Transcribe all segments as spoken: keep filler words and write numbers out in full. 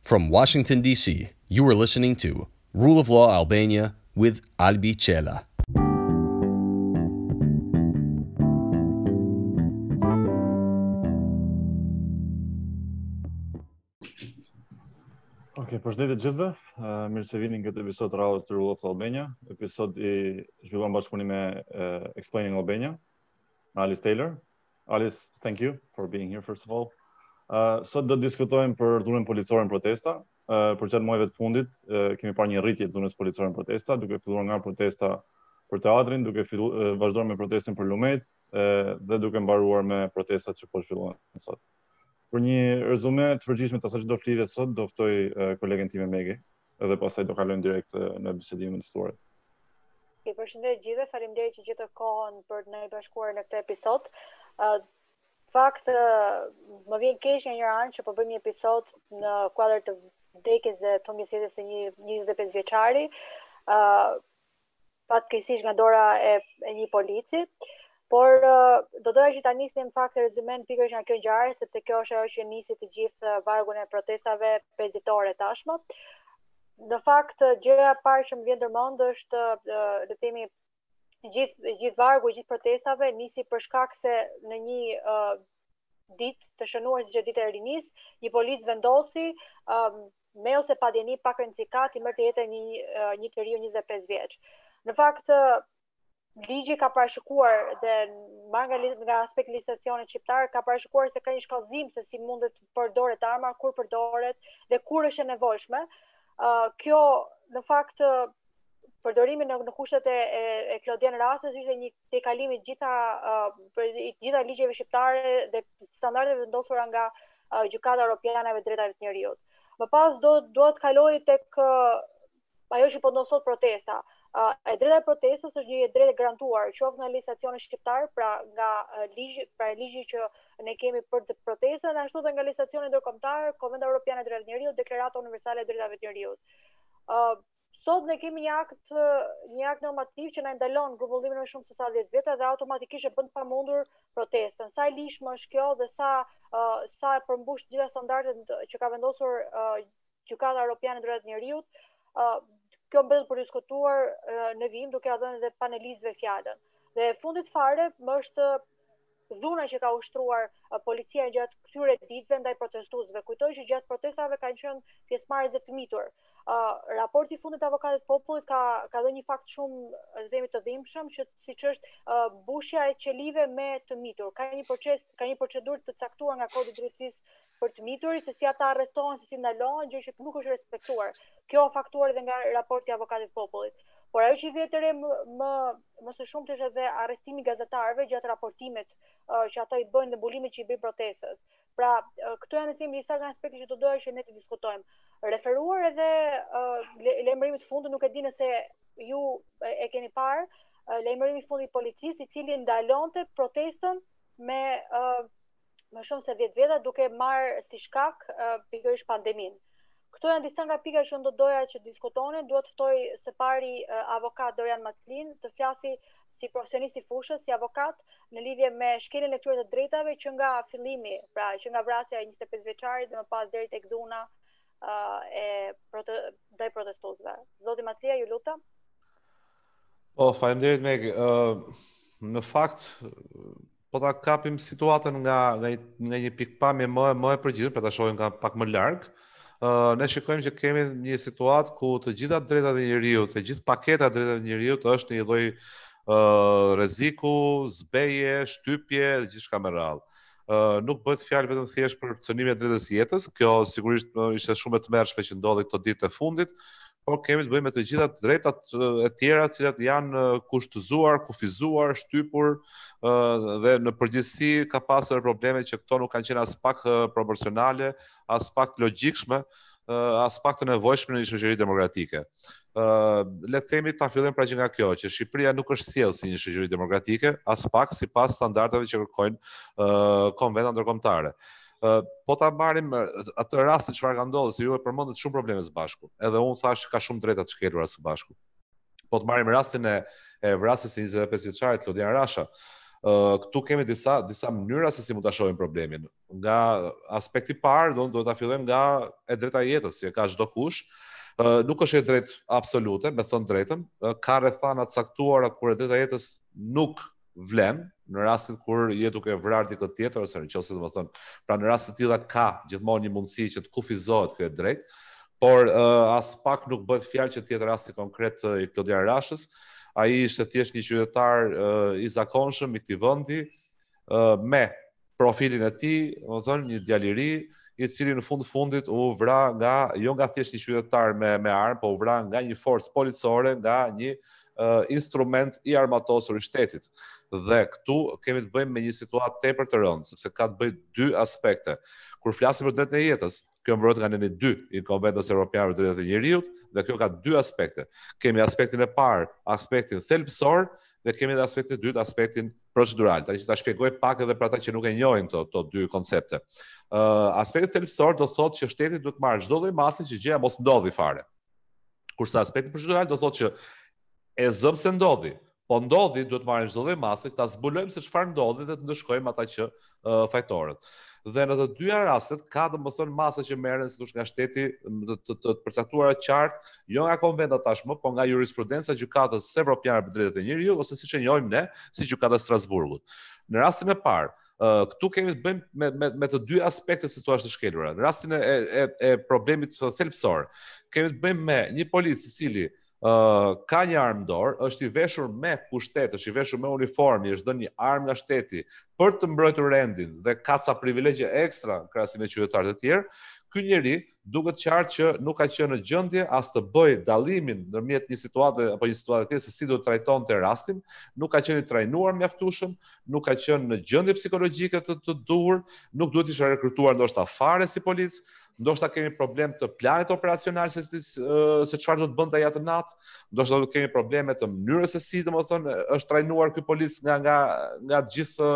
From Washington, D C, you are listening to Rule of Law Albania with Albi Qela. Ok, përshëndetje të gjithëve. Uh, mirë se vini në këtë episod të radhës të Rule of Law Albania, episod i zhvilluar në bashkëpunim me uh, Explaining Albania, Alice Taylor. Alice, thank you for being here first of all. Uh, sot do të diskutojmë për dhunën policore në protesta. Uh, për gjatë muajve të fundit uh, kemi parë një rritje të dhunës policore në protesta, duke filluar nga protesta për teatrin, duke fillu, uh, vazhduar me protestën për lumet uh, dhe duke mbaruar me protestat që po zhvillohen sot. Për një rezume të përgjithshme të asaj që do flitet sot, do ftoj uh, kolegen time Megi, edhe pastaj do kalojmë direkt uh, në bisedimin e ftuarit. I përshëndet gjithëve, faleminderit që gjetët kohën për të na bashkuar në këtë episod. Uh, fakt uh, më vjen keq nga një anë që po bëjmë një episod në kuadër të vdekjes dhe të humbjes jetës së një njëzet e pesë vjeçari, uh, fatkeqësisht nga dora e, e një polici. Por uh, do doja që ta nisnim në fakt rezumen pikërisht nga kjo ngjarje, sepse kjo është ajo që nisi të gjithë vargun e protestave pesë ditore tashmë. Në fakt gjëja e parë që më vjen ndërmend është uh, le të themi gjithë gjithë vargu i gjithë protestave nisi për shkak se në një uh, ditë të shënuar si ditë e rinis, një polic vendosi um, me ose pa djeni pak rëndësikat i mërë të jetën një uh, një të riu njëzet e pesë vjeç. Në fakt uh, ligji ka parashikuar dhe marrë nga, nga aspekti legislacionit shqiptar ka parashikuar se ka një shkallëzim se si mundet përdoret arma, kur përdoret dhe kur është e nevojshme. Uh, kjo në fakt përdorimi në, në kushtet e, e, e Klodian Rastës ishte një tejkalim i gjitha uh, për i gjitha ligjeve shqiptare dhe standardeve vendosura nga uh, Gjykata Europiane e Drejtave të Njerëzit. Më pas do do të kaloj tek uh, ajo që po ndodh sot protesta. Uh, e drejta e protestës është një drejtë e garantuar, qoftë nga legislacioni shqiptar, pra nga uh, ligji, pra ligji që ne kemi për të protestën, ashtu dhe nga legislacioni ndërkombëtar, Konventi Evropian e Drejtave të Njerëzit, Deklarata Universale e Drejtave të Njerëzit. Uh, sot ne kemi një akt një akt normativ që na ndalon grumbullimin më shumë se sa dhjetë vjet dhe automatikisht e bën të pamundur protestën. Sa e lishme është kjo dhe sa uh, sa e përmbush të gjitha standardet që ka vendosur uh, Gjykata Europiane e Drejtave të Njerëzit. Uh, Kjo mbetet për diskutuar uh, në vim duke ia dhënë edhe panelistëve fjalën. Dhe fundit fare më është dhuna që ka ushtruar uh, policia gjatë këtyre ditëve ndaj protestuesve. Kujtoj që gjatë protestave kanë qenë pjesëmarrëse të mitur. Uh, raporti i fundit të avokatit popullit ka ka dhënë një fakt shumë themi të dhimbshëm që siç është uh, mbushja e qelive me të mitur. Ka një proces, ka një procedurë të caktuar nga Kodi i drejtësisë për të miturit, se si ata arrestohen, se si ndalohen, gjë që nuk është respektuar. Kjo faktuar edhe nga raporti i avokatit popullit. Por ajo që vjen të re më më më së shumti është edhe arrestimi i gazetarëve gjatë raportimit uh, që ata i bëjnë dhe mbulimit që i bëjnë protestës. Pra, uh, këto janë themi disa nga aspektet që do doja që ne të diskutojmë. Referuar edhe uh, lajmërimi të fundit, nuk e di nëse ju e, e keni parë, uh, lajmërimi i fundit i policisë i cili ndalonte protestën me uh, më shumë se dhjetë vjeta duke marrë si shkak uh, pikërisht pandeminë. Këto janë disa nga pikat që do doja që diskutonin. Duhet të ftoj së pari uh, avokat Dorian Maclin të flasi si profesionist i fushës, si avokat në lidhje me shkeljen e këtyre të drejtave që nga fillimi, pra që nga vrasja e njëzet e pesë vjeçarit dhe më pas deri tek dhuna uh, e prote ndaj protestuesve. Zoti Maclia, ju lutem. Po, faleminderit Meg. Uh, në fakt po ta kapim situatën nga nga, nga një pikpamje më më e përgjithshme, për ta shohim nga pak më larg. Uh, ne shikojmë që kemi një situatë ku të gjitha drejtat e njeriu, të gjithë paketa e drejtave të njeriu është në një lloj uh, rreziku, zbeje, shtypje dhe gjithçka me radhë. Uh, nuk bëhet fjalë vetëm thjesht për cënimin e drejtës së jetës, kjo sigurisht uh, ishte shumë e tmerrshme që ndodhi këto ditë të fundit, por kemi të bëjmë me të gjitha të drejtat e tjera të cilat janë kushtëzuar, kufizuar, shtypur uh, dhe në përgjithësi ka pasur probleme që këto nuk kanë qenë as pak uh, proporcionale, as pak të logjikshme, uh, as pak të nevojshme në një shoqëri demokratike. Uh, le të themi ta fillojmë pra që nga kjo, që Shqipëria nuk është sjellë si një shoqëri demokratike, as pak sipas standardeve që kërkojnë uh, konventat ndërkombëtare. Uh, po ta marrim atë rastin çfarë ka ndodhur, se ju e përmendët shumë probleme së bashku. Edhe unë thash ka shumë drejta të shkelura së bashku. Po të marrim rastin e, e vrasjes së njëzet e pesë vjeçarit Klodian Rasha. Uh, këtu kemi disa disa mënyra se si mund ta shohim problemin. Nga aspekti i parë, do do ta fillojmë nga e drejta e jetës, që ka çdo kush. Uh, nuk është e drejtë absolute, me thënë drejtën, uh, ka rrethana të caktuara kur e drejta e jetës nuk vlen, në rastin kur je duke vrarë dikë tjetër ose nëse domethënë, pra në raste të tilla ka gjithmonë një mundësi që të kufizohet kjo e drejtë, por uh, as pak nuk bëhet fjalë që të jetë rasti konkret uh, i Klodian Rashës. Ai ishte thjesht një qytetar uh, i zakonshëm i këtij vendi, uh, me profilin e tij, domethënë një djalë i ri, i cili në fund fundit u vra nga jo nga thjesht një qytetar me me armë, po u vra nga një forcë policore, nga një uh, instrument i armatosur i shtetit. Dhe këtu kemi të bëjmë me një situatë tepër të rëndë, sepse ka të bëjë dy aspekte. Kur flasim për drejtën e jetës, kjo mbrohet nga nëni dy i Konventos Evropian për Drejtat e Njeriut, dhe kjo ka dy aspekte. Kemi aspektin e parë, aspektin thelbësor, dhe kemi edhe aspektin e dytë, aspektin procedural. Tani që ta shpjegoj pak edhe për ata që nuk e njohin këto këto dy koncepte. Uh, aspekti thelbësor do thotë që shteti duhet të marrë çdo lloj masi që gjëja mos ndodhi fare. Kurse aspekti procedural do thotë që e zëm se ndodhi, po ndodhi, duhet marrim çdo lloj masi, ta zbulojmë se çfarë ndodhi dhe të ndëshkojmë ata që uh, fajtorët. Dhe në të dyja rastet ka domethënë masa që merren si thosh nga shteti të, të, të përcaktuara qartë, jo nga konventa tashmë, po nga jurisprudenca e gjykatës evropiane për drejtat e njeriut ose siç e njohim ne, si gjykata e Strasburgut. Në rastin e parë, uh, këtu kemi të bëjmë me, me, me të dy aspekte si thua të shkelura. Në rastin e, e, e problemit thelbësor, kemi të bëjmë me një polic i cili Uh, ka një armë dorë, është i veshur me pushtet, është i veshur me uniformë, është dhënë një armë nga shteti për të mbrojtur rendin dhe ka ca privilegje ekstra krahasim me qytetarët e tjerë. Ky njeri duket qartë që nuk ka qenë në gjendje as të bëjë dallimin ndërmjet një situate apo një situate tjetër se si do të trajtonte rastin, nuk ka qenë i trajnuar mjaftueshëm, nuk ka qenë në gjendje psikologjike të, të duhur, nuk duhet ishte rekrutuar ndoshta fare si polic. Ndoshta kemi problem të planit operacional se se çfarë do të bënte ai atë natë, ndoshta do të kemi probleme të mënyrës se si domethënë është trajnuar ky polic nga nga nga të gjithë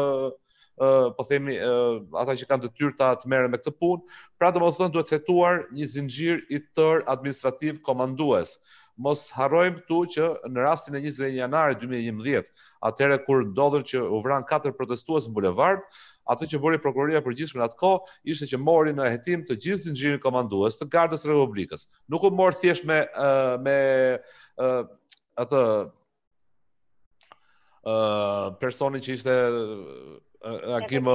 uh, po themi uh, ata që kanë detyrë ta të merren me këtë punë. Pra domethënë duhet hetuar një zinxhir i tërë administrativ komandues. Mos harrojmë këtu që në rastin e njëzet e një janarit dy mijë e njëmbëdhjetë, atëherë kur ndodhën që u vran katër protestues në bulevard, atë që bëri prokuroria e përgjithshme në atë kohë ishte që mori në hetim të gjithë zinxhirin komandues të Gardës Republikës. Nuk u mor thjesht me uh, me uh, atë uh, personin që ishte uh, agim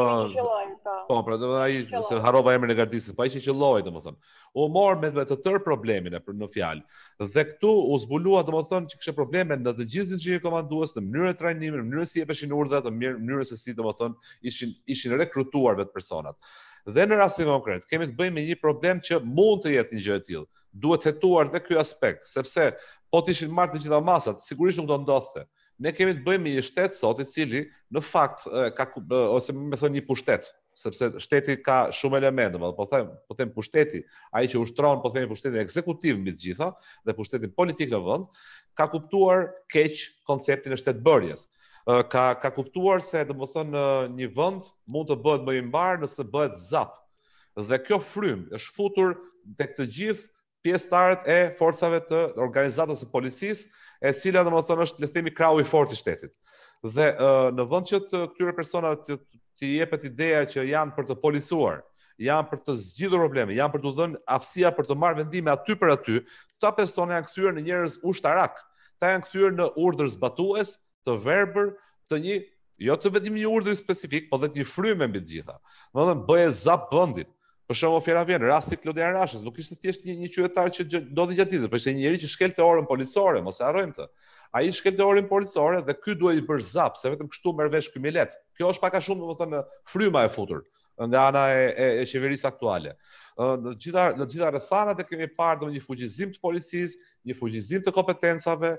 po, pra ai se harrova emrin e gardisit, po ai që qelloi domethënë. U mor me, me të tërë problemin e në fjalë. Dhe këtu u zbulua domethënë që kishte probleme në të gjithë zinxhirin komandues, në mënyrën e trajnimit, në mënyrën se jepeshin urdhrat, në mënyrën se si domethënë ishin ishin rekrutuar vetë personat. Dhe në rastin konkret kemi të bëjmë me një problem që mund të jetë një gjë e tillë. Duhet hetuar dhe ky aspekt, sepse po të ishin marrë të gjitha masat, sigurisht nuk do ndodhte. Ne kemi të bëjmë me një shtet sot i cili në fakt ka ose më thënë një pushtet, sepse shteti ka shumë elemente, po them, po them pushteti, ai që ushtron, po themi pushtetin ekzekutiv mbi të gjitha dhe pushtetin politik në vend, ka kuptuar keq konceptin e shtetbërjes. Ka ka kuptuar se domethënë një vend mund të bëhet më i mbar nëse bëhet zap. Dhe kjo frymë është futur tek të gjithë pjesëtarët e forcave të organizatës së policisë, e cila domethënë është le të themi krahu i fortë i shtetit. Dhe uh, në vend që të këtyre personave të, të jepet ideja që janë për të policuar, janë për të zgjidhur probleme, janë për të dhënë aftësia për të marrë vendime aty për aty, këta persona janë kthyer në njerëz ushtarak. Ta janë kthyer në urdhër zbatues, të verbër, të një jo të vetëm një urdhër specifik, por dhe të një frymë mbi të gjitha. Domethënë bëje zap vendin. Për shembull fjala vjen rasti Klodian Rashës, nuk ishte thjesht një, një qytetar që ndodhi gjatë ditës, por ishte një njerëz që shkelte orën policore, mos e harrojmë këtë. Ai shkelte orën policore dhe ky duhet i bërë zap, se vetëm kështu merr vesh ky milet. Kjo është pak a shumë domethënë fryma e futur nga ana e, e, e qeverisë aktuale. Në gjitha në gjitha rrethanat e kemi parë domethënë një fuqizim të policisë, një fuqizim të kompetencave,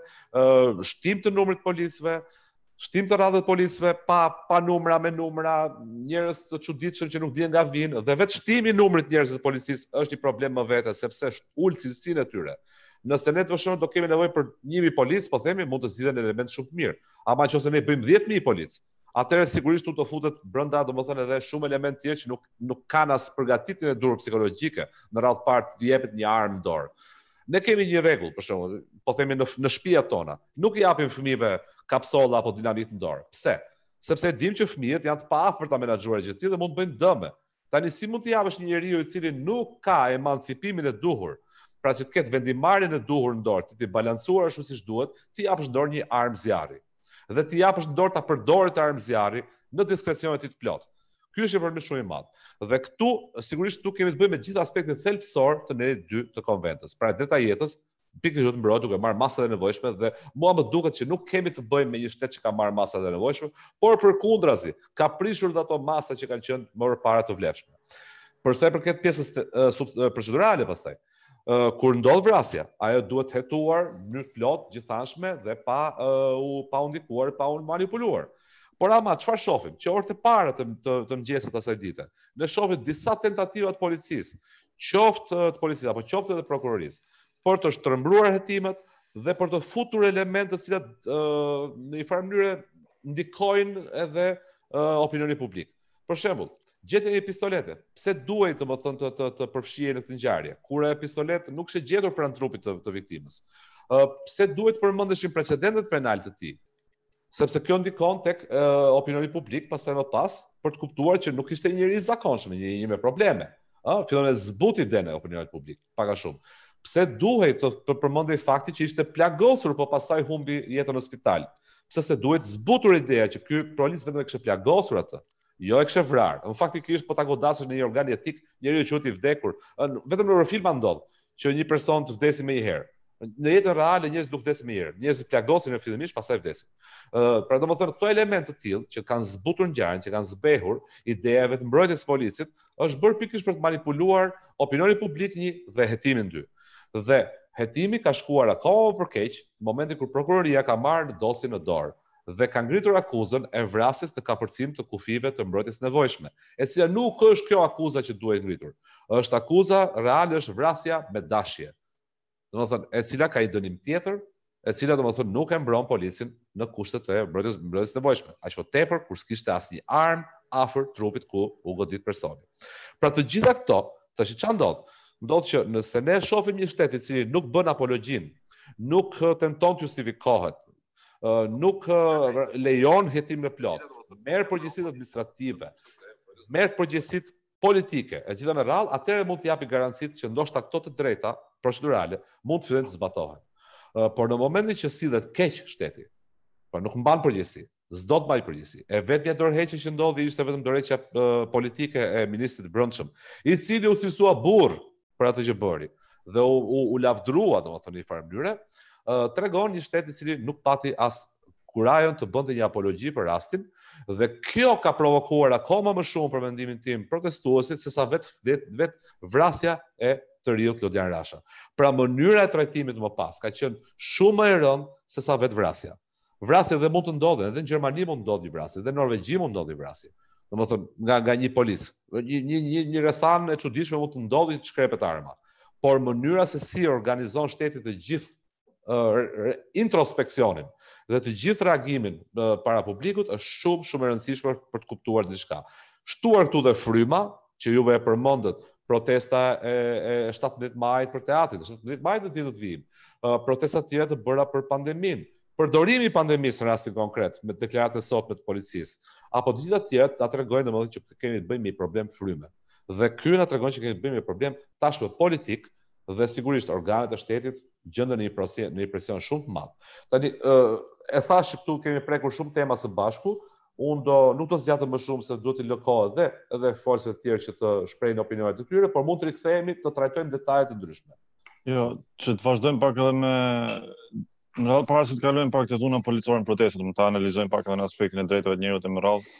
shtim të numrit të policëve, shtim të radhët policëve pa pa numra me numra, njerëz të çuditshëm që nuk dihen nga vinë, dhe vetë shtimi i numrit njerëzve të policisë është një problem më vete, sepse ul cilësinë e tyre. Nëse ne të vështirë do kemi nevojë për një mijë polic, po themi mund të zgjidhen elemente shumë të mirë. Ama nëse ne bëjmë dhjetë mijë polic, atëherë sigurisht u të futet brenda domethënë edhe shumë elementë tjerë që nuk nuk kanë as përgatitjen e durë psikologjike, në radhë parë të jepet një armë në dorë. Ne kemi një rregull, për shembull, po themi në në shtëpiat tona, nuk i japim fëmijëve kapsolla apo dinamit në dorë. Pse? Sepse dim që fëmijët janë të paafërta menaxhuar gjë të tillë dhe mund të bëjnë dëme. Tani si mund t'i japësh një njeriu i cili nuk ka emancipimin e duhur, pra që të ketë vendimarrjen e duhur në dorë, të balancuar ashtu siç duhet, ti japësh në dorë një armë zjarri. Dhe ti japësh në dorë ta përdoret të armë zjarri në diskrecionin e tij të plot. Ky është një problem shumë i madh. Dhe këtu sigurisht nuk kemi të bëjmë me gjithë aspektet thelbësor të ne dy të konventës. Pra drejta jetës pikërisht do të mbrohet duke marrë masat e nevojshme dhe mua më duket që nuk kemi të bëjmë me një shtet që ka marrë masat e nevojshme, por përkundrazi ka prishur dhe ato masa që kanë qenë më parë të vlefshme. Për sa i përket pjesës procedurale pastaj, kur ndodh vrasja, ajo duhet hetuar në mënyrë plot, gjithanshme dhe pa u pa u ndikuar, pa u manipuluar. Por ama çfarë shohim? Që orët e para të të, të mëngjesit asaj dite, ne shohim disa tentativa të policisë, qoftë të policisë apo qoftë të prokurorisë, për të shtrëmbruar hetimet dhe për të futur elemente të cilat uh, në një farë mënyrë ndikojnë edhe uh, opinionin publik. Për shembull, gjetja e pistolete. Pse duhej domethënë të të, të përfshihej në këtë ngjarje? Kur e pistolet nuk është gjetur pranë trupit të, të viktimës. Uh, pse duhet të përmendeshin precedentet penale të tij? Sepse kjo ndikon tek uh, opinioni publik pastaj më pas për të kuptuar që nuk ishte një njerëz i zakonshëm, një një me probleme. Ë, fillon të zbuti idenë e opinionit publik, pak a shumë. Pse duhej të, të përmendej fakti që ishte plagosur, po pastaj humbi jetën në spital? Pse se duhet zbutur ideja që ky polic vetëm e kishte plagosur atë, jo e kishte vrarë. Në faktikisht po ta godasësh në një organ jetik, njeriu që i vdekur, vetëm në filma ndodh që një person të vdesi më një herë. Në jetën reale njerëz nuk vdesin më herë. Njerëzit plagosin në fillimisht, pastaj vdesin. Ë, uh, pra domethënë këto elemente të tillë që kanë zbutur ngjarjen, që kanë zbehur idejave të mbrojtjes policit, është bërë pikërisht për të manipuluar opinionin publik një dhe hetimin dy. Dhe hetimi ka shkuar akoma për keq në momentin kur prokuroria ka marrë dosjen në dorë dhe ka ngritur akuzën e vrasjes të kapërcim të kufive të mbrojtjes nevojshme, e cila nuk është kjo akuza që duhet ngritur. Është akuza reale, është vrasja me dashje. Domethënë, e cila ka i dënim tjetër, e cila domethënë nuk e mbron policin në kushtet e mbrojtjes mbrojtjes nevojshme. Aq më tepër kur s'kishte asnjë armë afër trupit ku u godit personi. Pra të gjitha këto, tash çfarë ndodh? Ndodh që nëse ne shohim një shtet i cili nuk bën apologjin, nuk tenton të justifikohet, nuk lejon hetim në plot, merr përgjegjësitë administrative, merr përgjegjësitë politike, e gjitha me radhë, atëherë mund të japi garancitë që ndoshta këto të drejta procedurale mund të fillojnë të zbatohen. Uh, por në momentin që sillet keq shteti, por nuk mban përgjegjësi, s'do të mbajë përgjegjësi. E vetmja dorëheqje që ndodhi ishte vetëm dorëheqja uh, politike e ministrit brendshëm, i cili u cilësua burr për atë që bëri dhe u, u, u lavdrua domethënë në një farë mënyre, uh, tregon një shtet i cili nuk pati as kurajon të bënte një apologji për rastin, dhe kjo ka provokuar akoma më shumë për mendimin tim protestuesit se sa vet vet, vet vrasja e të riut Lodian Rasha. Pra mënyra e trajtimit më pas ka qenë shumë më e rëndë se sa vet vrasja. Vrasja dhe mund të ndodhen, edhe në Gjermani mund të ndodhë një vrasje, edhe në Norvegji mund të ndodhë një vrasje. Domethënë nga nga një polic. Një një një, një rrethanë e çuditshme mund të ndodhë të shkrepet arma. Por mënyra se si organizon shteti të gjithë uh, introspeksionin dhe të gjithë reagimin uh, para publikut është shumë shumë e rëndësishme për të kuptuar diçka. Shtuar këtu dhe fryma, që juve e përmendët, protesta e, e shtatëmbëdhjetë majit për teatrin, shtatëmbëdhjetë majit në ditët vijim, uh, protesta të tjera të bëra për pandeminë, përdorimi i pandemisë në rastin konkret me deklaratën e sotme të policisë, apo të gjitha të tjera ta tregojnë domosdoshmë që kemi të bëjmë me një problem fryme. Dhe ky na tregon që kemi të bëjmë me një problem tashmë politik dhe sigurisht organet e shtetit gjenden në një presion, në një presion shumë të madh. Tani uh, e thash këtu kemi prekur shumë tema së bashku. Unë do nuk do zgjatëm më shumë se duhet të lë kohë dhe edhe folësve të tjerë që të shprehin opinionet e tyre, por mund të rikthehemi të trajtojmë detajet të ndryshme. Jo, që të vazhdojmë pak edhe me në radhë para se të kalojmë pak te dhuna policore në protestë, do të analizojmë pak edhe në aspektin e drejtave të njerëzve me radhë.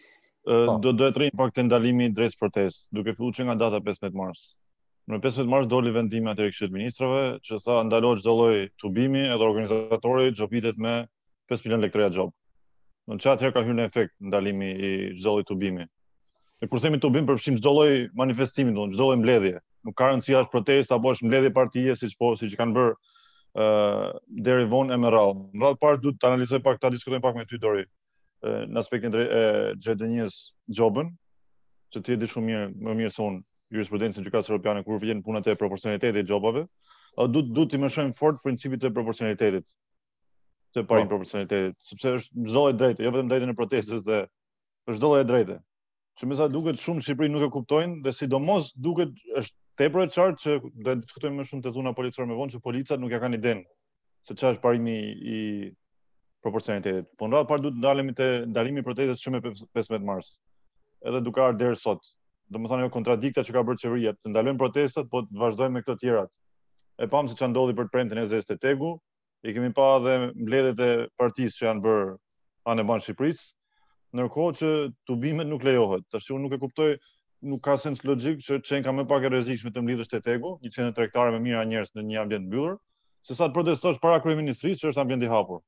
Do do të rrim pak te ndalimi i drejtë protestë, duke filluar që nga data pesëmbëdhjetë mars. Në pesëmbëdhjetë mars doli vendimi atë Këshillit të Ministrave që tha ndalohet çdo lloj tubimi edhe organizatori xobitet me pesë milion lekë treja xhob. Në që atëherë ka hyrë në efekt ndalimi i çdo lloj tubimi. E kur themi tubim përfshim çdo lloj manifestimi, do çdo lloj mbledhje. Nuk ka rëndësi as protestë apo është mbledhje partie siç po siç kanë bërë ë uh, deri vonë e me radhë. Në radhë parë duhet të analizoj pak, ta diskutojmë pak me ty Dori uh, në aspektin e xhedenjës xhobën, që ti e di shumë mirë, më mirë se unë, jurisprudencën e gjykatës europiane kur vjen puna te proporcionaliteti i xhobave. Uh, duhet duhet të mësojmë fort principin e proporcionalitetit. të parim proporcionalitetit, sepse është çdo lloj drejte, jo vetëm drejtën e protestës dhe është çdo lloj drejte. Që me sa duket shumë në Shqipëri nuk e kuptojnë dhe sidomos duket është tepër e qartë që do të diskutojmë më shumë te zona policore më vonë që policat nuk ja kanë idenë se çfarë është parimi i proporcionalitetit. Po në radhë parë duhet ndalemi te ndalimi i protestës shumë me pesëmbëdhjetë mars. Edhe duke ardhur deri sot. Domethënë ajo kontradikta që ka bërë qeveria, të ndalojmë protestat, po të vazhdojmë me këto të tjerat. E pam se çfarë ndodhi për të premten e zezë te Tegu, i kemi pa edhe mbledhjet e partisë që janë bërë anë e banë Shqipërisë, ndërkohë që tubimet nuk lejohet. Tash unë nuk e kuptoj, nuk ka sens logjik që çenka më pak e rrezikshme të mblidhesh te Tegu, një qendër tregtare me mijëra njerëz në një ambient mbyllur, sesa të protestosh para kryeministrisë që është ambient i hapur.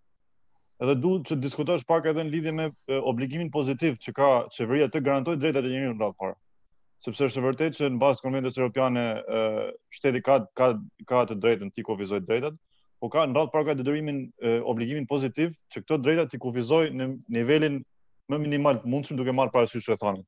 Edhe duhet që diskutosh pak edhe në lidhje me e, obligimin pozitiv që ka qeveria të garantojë drejtat e njeriut në radhë parë. Sepse është e vërtetë që në bazë të konventit evropiane shteti ka ka ka të drejtën të kufizojë drejtat, po ka në radhë parë ka detyrimin e, obligimin pozitiv që këto drejta të kufizojë në nivelin më minimal të mundshëm duke marrë parasysh rrethanat.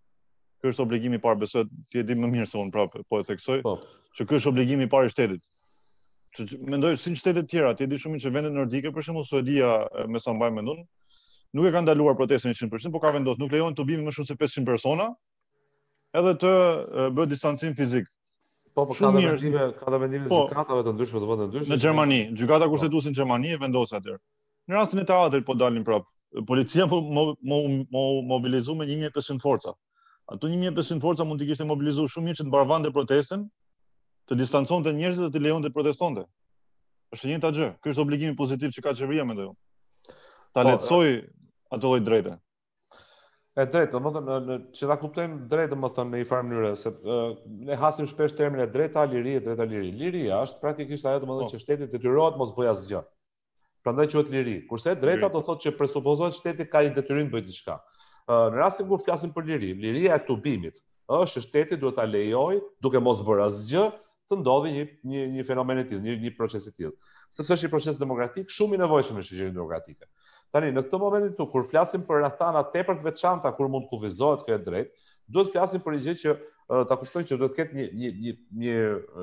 Ky është obligimi i parë, besoj ti e di më mirë se unë prapë po e theksoj, Po. që ky është obligimi i parë i shtetit. Që që- Mendoj si në shtetet tjera, ti e di shumë mirë që vendet nordike, për shembull Suedia, e, me sa mbaj mendun, nuk e kanë ndaluar protestën njëqind përqind, por ka vendosur nuk lejohen të bimi më shumë se pesëqind persona, edhe të e, bëhet distancim fizik. Po, po ka Shumë dhe mirë. vendime, ka dhe vendime të Po. gjykatave të ndryshme të vende ndryshme. Në Gjermani, gjykata kushtetuese në Gjermani e vendos atëherë. Në rastin e teatrit po dalin prap. Policia po mo, mo, mo, mobilizu me një mijë e pesëqind forca. Ato një mijë e pesëqind forca mund të kishte mobilizuar shumë mirë që të mbarvante protestën, të distanconte njerëzit dhe të lejonte të protestonte. Është e njëjta gjë. Ky është obligimi pozitiv që ka qeveria mendoj unë. Ta Po, lehtësoj ato lloj drejte. E drejtë, domethënë në, në që ta kuptojmë drejtë domethënë në një farë mënyrë, se ë, ne hasim shpesh termin e drejta liri, e drejta liri. Liria është praktikisht ajo domethënë Po. që shteti detyrohet mos bëj asgjë. Prandaj quhet liri. Kurse e drejta Liri. do thotë që presupozohet shteti ka një detyrim të bëjë diçka. Ë, Në rastin kur flasim për liri, liria e tubimit është që shteti duhet ta lejojë duke mos bërë asgjë të ndodhi një një një fenomen i tillë, një një proces i tillë. Sepse është një proces demokratik shumë i nevojshëm në shoqërinë demokratike. Tani në këtë moment këtu kur flasim për rrethana tepër të veçanta kur mund kufizohet kjo e drejtë, duhet flasim për një gjë që uh, ta kuptojnë që duhet të ketë një një një një uh,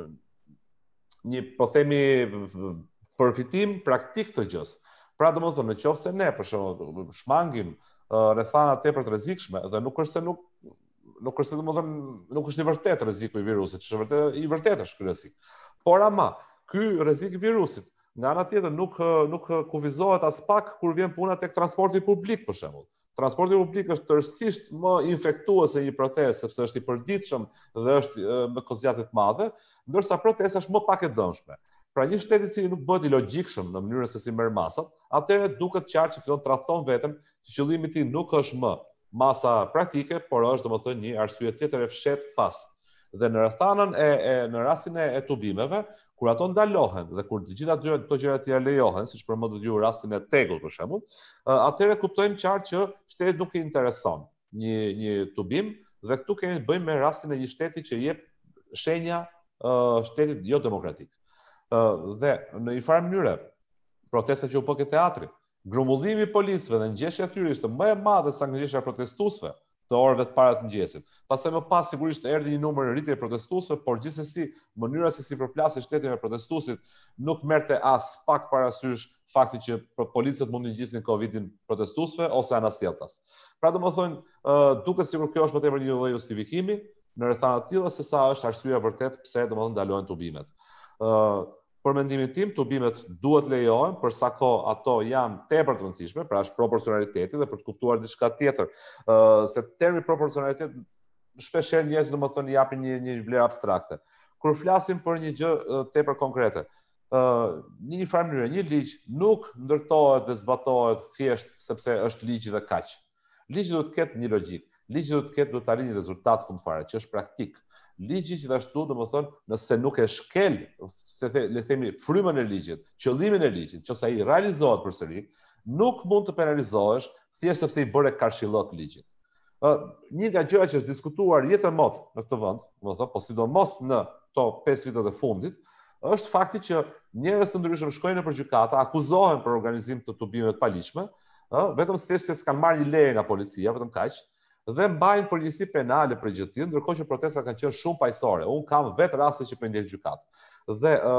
një po themi v- përfitim praktik të gjës. Pra domethënë nëse ne për shembull shmangim uh, rrethana tepër të rrezikshme dhe nuk është se nuk nuk është se domethënë nuk është i vërtetë rreziku i virusit, që është vërtet i vërtetë është ky rrezik. Por ama ky rrezik i virusit nga ana tjetër nuk nuk kufizohet as pak kur vjen puna tek transporti publik për shembull. Transporti publik është tërësisht më infektuese një protestë sepse është i përditshëm dhe është e, me kozjate të mëdha, ndërsa protesta është më pak e dëmshme. Pra një shtet i cili nuk bëhet i logjikshëm në mënyrën se si merr masat, atëherë duket qartë që fillon të tradhton veten që qëllimi i tij nuk është më masa praktike, por është domethënë një arsye tjetër e fshet pas. Dhe në rrethanën e, e në rastin e, e tubimeve, kur ato ndalohen dhe kur të gjitha këto gjëra të tjera lejohen, siç përmendët ju rastin e Tegullt për shembull, atëherë kuptojmë qartë që shtetit nuk i intereson një një tubim dhe këtu kemi të bëjmë me rastin e një shteti që jep shenja uh, shtetit jo demokratik. Uh, dhe në një farë mënyrë, protesta që u bë ke teatri, grumullimi i policëve dhe ngjeshja e tyre ishte më e madhe sa ngjeshja e protestuesve të orëve të para të mëngjesit. Pastaj më pas sigurisht erdhi një numër rritje e protestuesve, por gjithsesi mënyra se si përplasej shteti me protestuesit nuk merrte as pak parasysh fakti që policët mund të ngjisnin Covidin protestuesve ose anasjelltas. Pra domethënë, uh, duket sikur kjo është më tepër një lloj justifikimi në rrethana të tilla se sa është arsyeja vërtet pse domethënë ndalohen tubimet. Uh, Për mendimin tim, tubimet duhet lejohen, për sa kohë ato janë tepër të rëndësishme, pra është proporcionaliteti dhe për të kuptuar diçka tjetër. Uh, se termi proporcionalitet shpesh herë njerëzit domethënë japin një një vlerë abstrakte. Kur flasim për një gjë uh, tepër konkrete, uh, në një farë mënyrë, një ligj nuk ndërtohet dhe zbatohet thjesht sepse është ligj dhe kaq. Ligji duhet të ketë një logjik. Ligji duhet të ketë duhet të arrijë një rezultat fundfare, që është praktik. Ligji gjithashtu domethënë nëse nuk e shkel se the, le themi frymën e ligjit, qëllimin e ligjit, nëse ai realizohet përsëri, nuk mund të penalizohesh thjesht sepse i bëre karshillok ligjit. Uh, një nga gjërat që është diskutuar jetë e mod në këtë vend, domethënë po sidomos në këto pesë vitet e fundit, është fakti që njerëz të ndryshëm shkojnë nëpër gjykata, akuzohen për organizim të tubimeve të paligjshme, uh, vetëm thjesht se s'kan marrë një leje nga policia, vetëm kaq, dhe mbajnë përgjegjësi penale për gjë të tillë, ndërkohë që protestat kanë qenë shumë paqësore. Un kam vetë raste që po ndjej gjykatë. Dhe uh,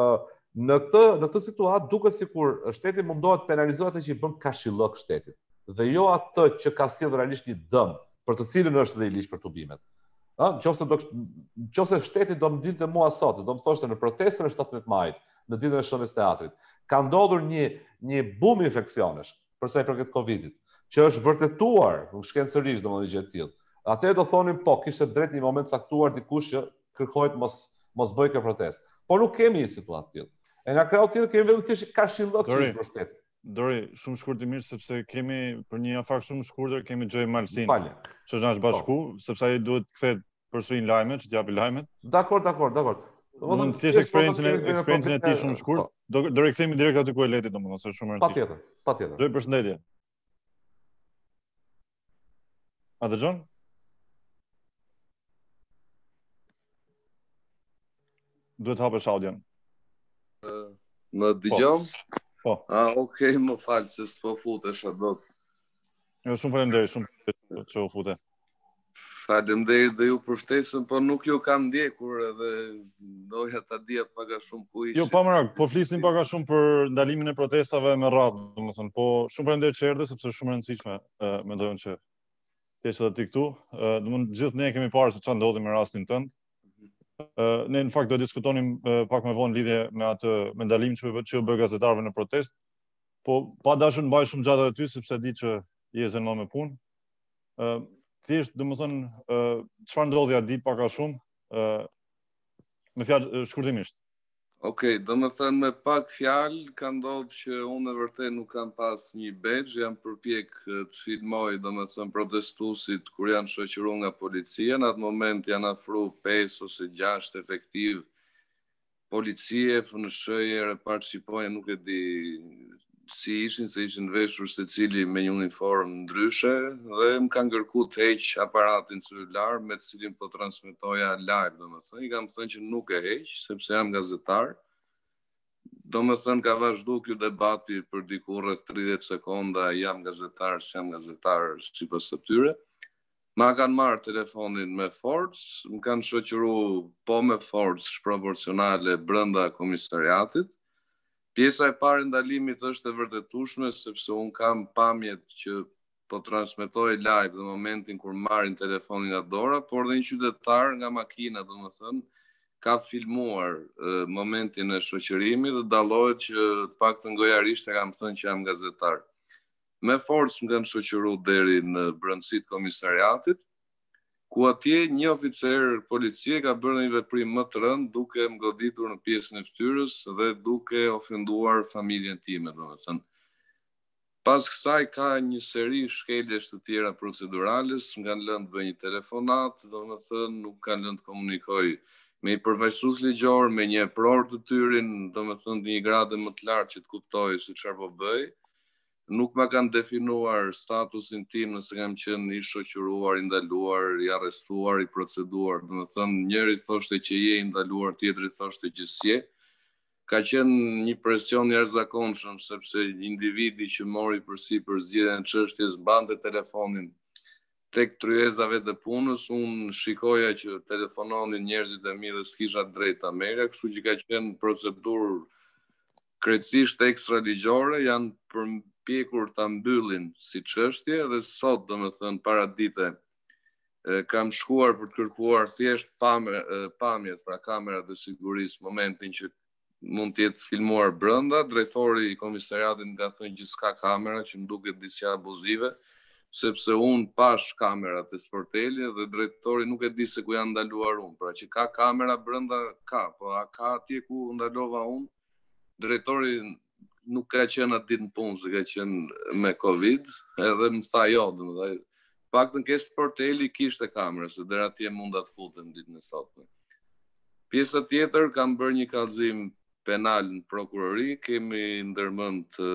Në këtë në këtë situatë duket sikur shteti mundohet të penalizohet atë që i bën kashillok shtetit dhe jo atë që ka sjellë realisht një dëm për të cilën është dhe i ligj për tubimet. Ëh, nëse do nëse shteti do më dilte mua sot, do më thoshte në protestën e shtatëmbëdhjetë majit, në ditën e shëndes teatrit, ka ndodhur një një bum infeksionesh për sa i përket Covidit, që është vërtetuar shkencërisht domosdoshmë gjë të tillë. Atë do thonin po, kishte drejt në një moment caktuar dikush që kërkohet mos mos bëj këtë protestë. Por nuk kemi një situatë tillë. E nga krau tjetër kemi vetëm thjesht kashillok që është për shtetin. Dori, shumë shkurtimisht sepse kemi për një afar shumë shkurtër kemi Xhoj Malsin. Falje. Që na është bashku, sepse ai duhet kthehet përsëri në lajmet, që t'japi lajmet. Dakor, dakor, dakor. Domethënë thjesht eksperiencën e eksperiencën e tij shumë shkurt. Do do rikthehemi direkt aty ku e leti domethënë, është shumë e rëndësishme. Patjetër, patjetër. Xhoj, përshëndetje. A dëgjon? Duhet hapësh audion. Uh, më dëgjon? Po. Ah, okay, më fal se s'po futesh dot. Jo, shumë faleminderit, shumë që u fute. Faleminderit dhe ju përshtatesën, po nuk ju kam ndjekur edhe doja ta dija pak a shumë ku ishi. Jo, pa mërak, po flisnim pak a shumë për ndalimin e protestave me radhë, domethënë, po shumë faleminderit që erdhe sepse është shumë e rëndësishme, mendojmë që ti je ti këtu. Domethënë gjithë ne kemi parë se çfarë ndodhi me rastin tënd. Uh, ne në fakt do diskutonim uh, pak më vonë lidhje me atë me ndalimin që që u bë gazetarëve në protest. Po pa dashur të mbaj shumë gjatë aty sepse di që je zënë me punë. Ë uh, thjesht domethënë uh, çfarë ndodhi atë ditë pak a shumë ë uh, me fjalë uh, shkurtimisht. Okej, okay, domethënë me pak fjalë ka ndodhur që unë vërtet nuk kam pas një badge, jam përpjek të filmoj domethënë protestuesit kur janë shoqëruar nga policia, në atë moment janë afru pesë ose gjashtë efektiv policie, F N S-je, participojnë, nuk e di si ishin, se ishin veshur secili me një uniformë ndryshe dhe më kanë kërkuar të heq aparatin celular me të cilin po transmetoja live, domethënë i kam thënë që nuk e heq sepse jam gazetar. Domethënë ka vazhduar ky debati për diku rreth tridhjetë sekonda, jam gazetar, s'jam gazetar sipas atyre. Ma kanë marrë telefonin me forcë, më kanë shoqëruar po me forcë shproporcionale brenda komisariatit. Pjesa e parë e ndalimit është e vërtetueshme sepse un kam pamjet që po transmetoj live në momentin kur marrin telefonin nga dora, por dhe një qytetar nga makina, domethënë, ka filmuar uh, momentin e shoqërimit dhe dallohet që të paktën gojarisht e kam thënë që jam gazetar. Me forcë më kanë shoqëruar deri në brendësitë komisariatit, ku atje një oficer policie ka bërë një veprim më të rëndë duke më goditur në pjesën e fytyrës dhe duke ofenduar familjen time, domethënë. Pas kësaj ka një seri shkeljesh të tjera procedurale, më kanë lënë të bëj një telefonat, domethënë nuk kanë lënë të komunikoj me një përfaqësues ligjor, me një pror të tyrin, domethënë një gradë më të lartë që të kuptoj se çfarë po bëj. Nuk ma kanë definuar statusin tim nëse kam qenë i shoqëruar, i ndaluar, i arrestuar, i proceduar. Domethënë njëri thoshte që je i ndaluar, tjetri thoshte që s'je. Ka qenë një presion i jashtëzakonshëm sepse individi që mori përsipër zgjedhjen e çështjes mbante telefonin tek tryezave të punës, unë shikoja që telefononin njerëzit e mi dhe s'kisha drejt ta merja, kështu që ka qenë procedurë krejtësisht ekstra ligjore, janë përpjekur ta mbyllin si çështje dhe sot, domethënë para dite, kam shkuar për të kërkuar thjesht pamjet, pra kamerat e sigurisë, momentin që mund të jetë filmuar brenda. Drejtori i komisariatit ka thënë që s'ka kamera, që më duket disi abuzive, sepse unë pash kamerat e sportelit dhe drejtori nuk e di se ku janë ndaluar unë. Pra që ka kamera brenda, ka, po a ka atje ku ndalova unë? Drejtori nuk ka qenë atë ditë në punë, se ka qenë me Covid, edhe më tha jo, domethënë, paktën ke sporteli kishte kamerë, se deri atje mund ta futem ditën e sotme. Pjesa tjetër kam bërë një kallëzim penal në prokurori, kemi ndërmend të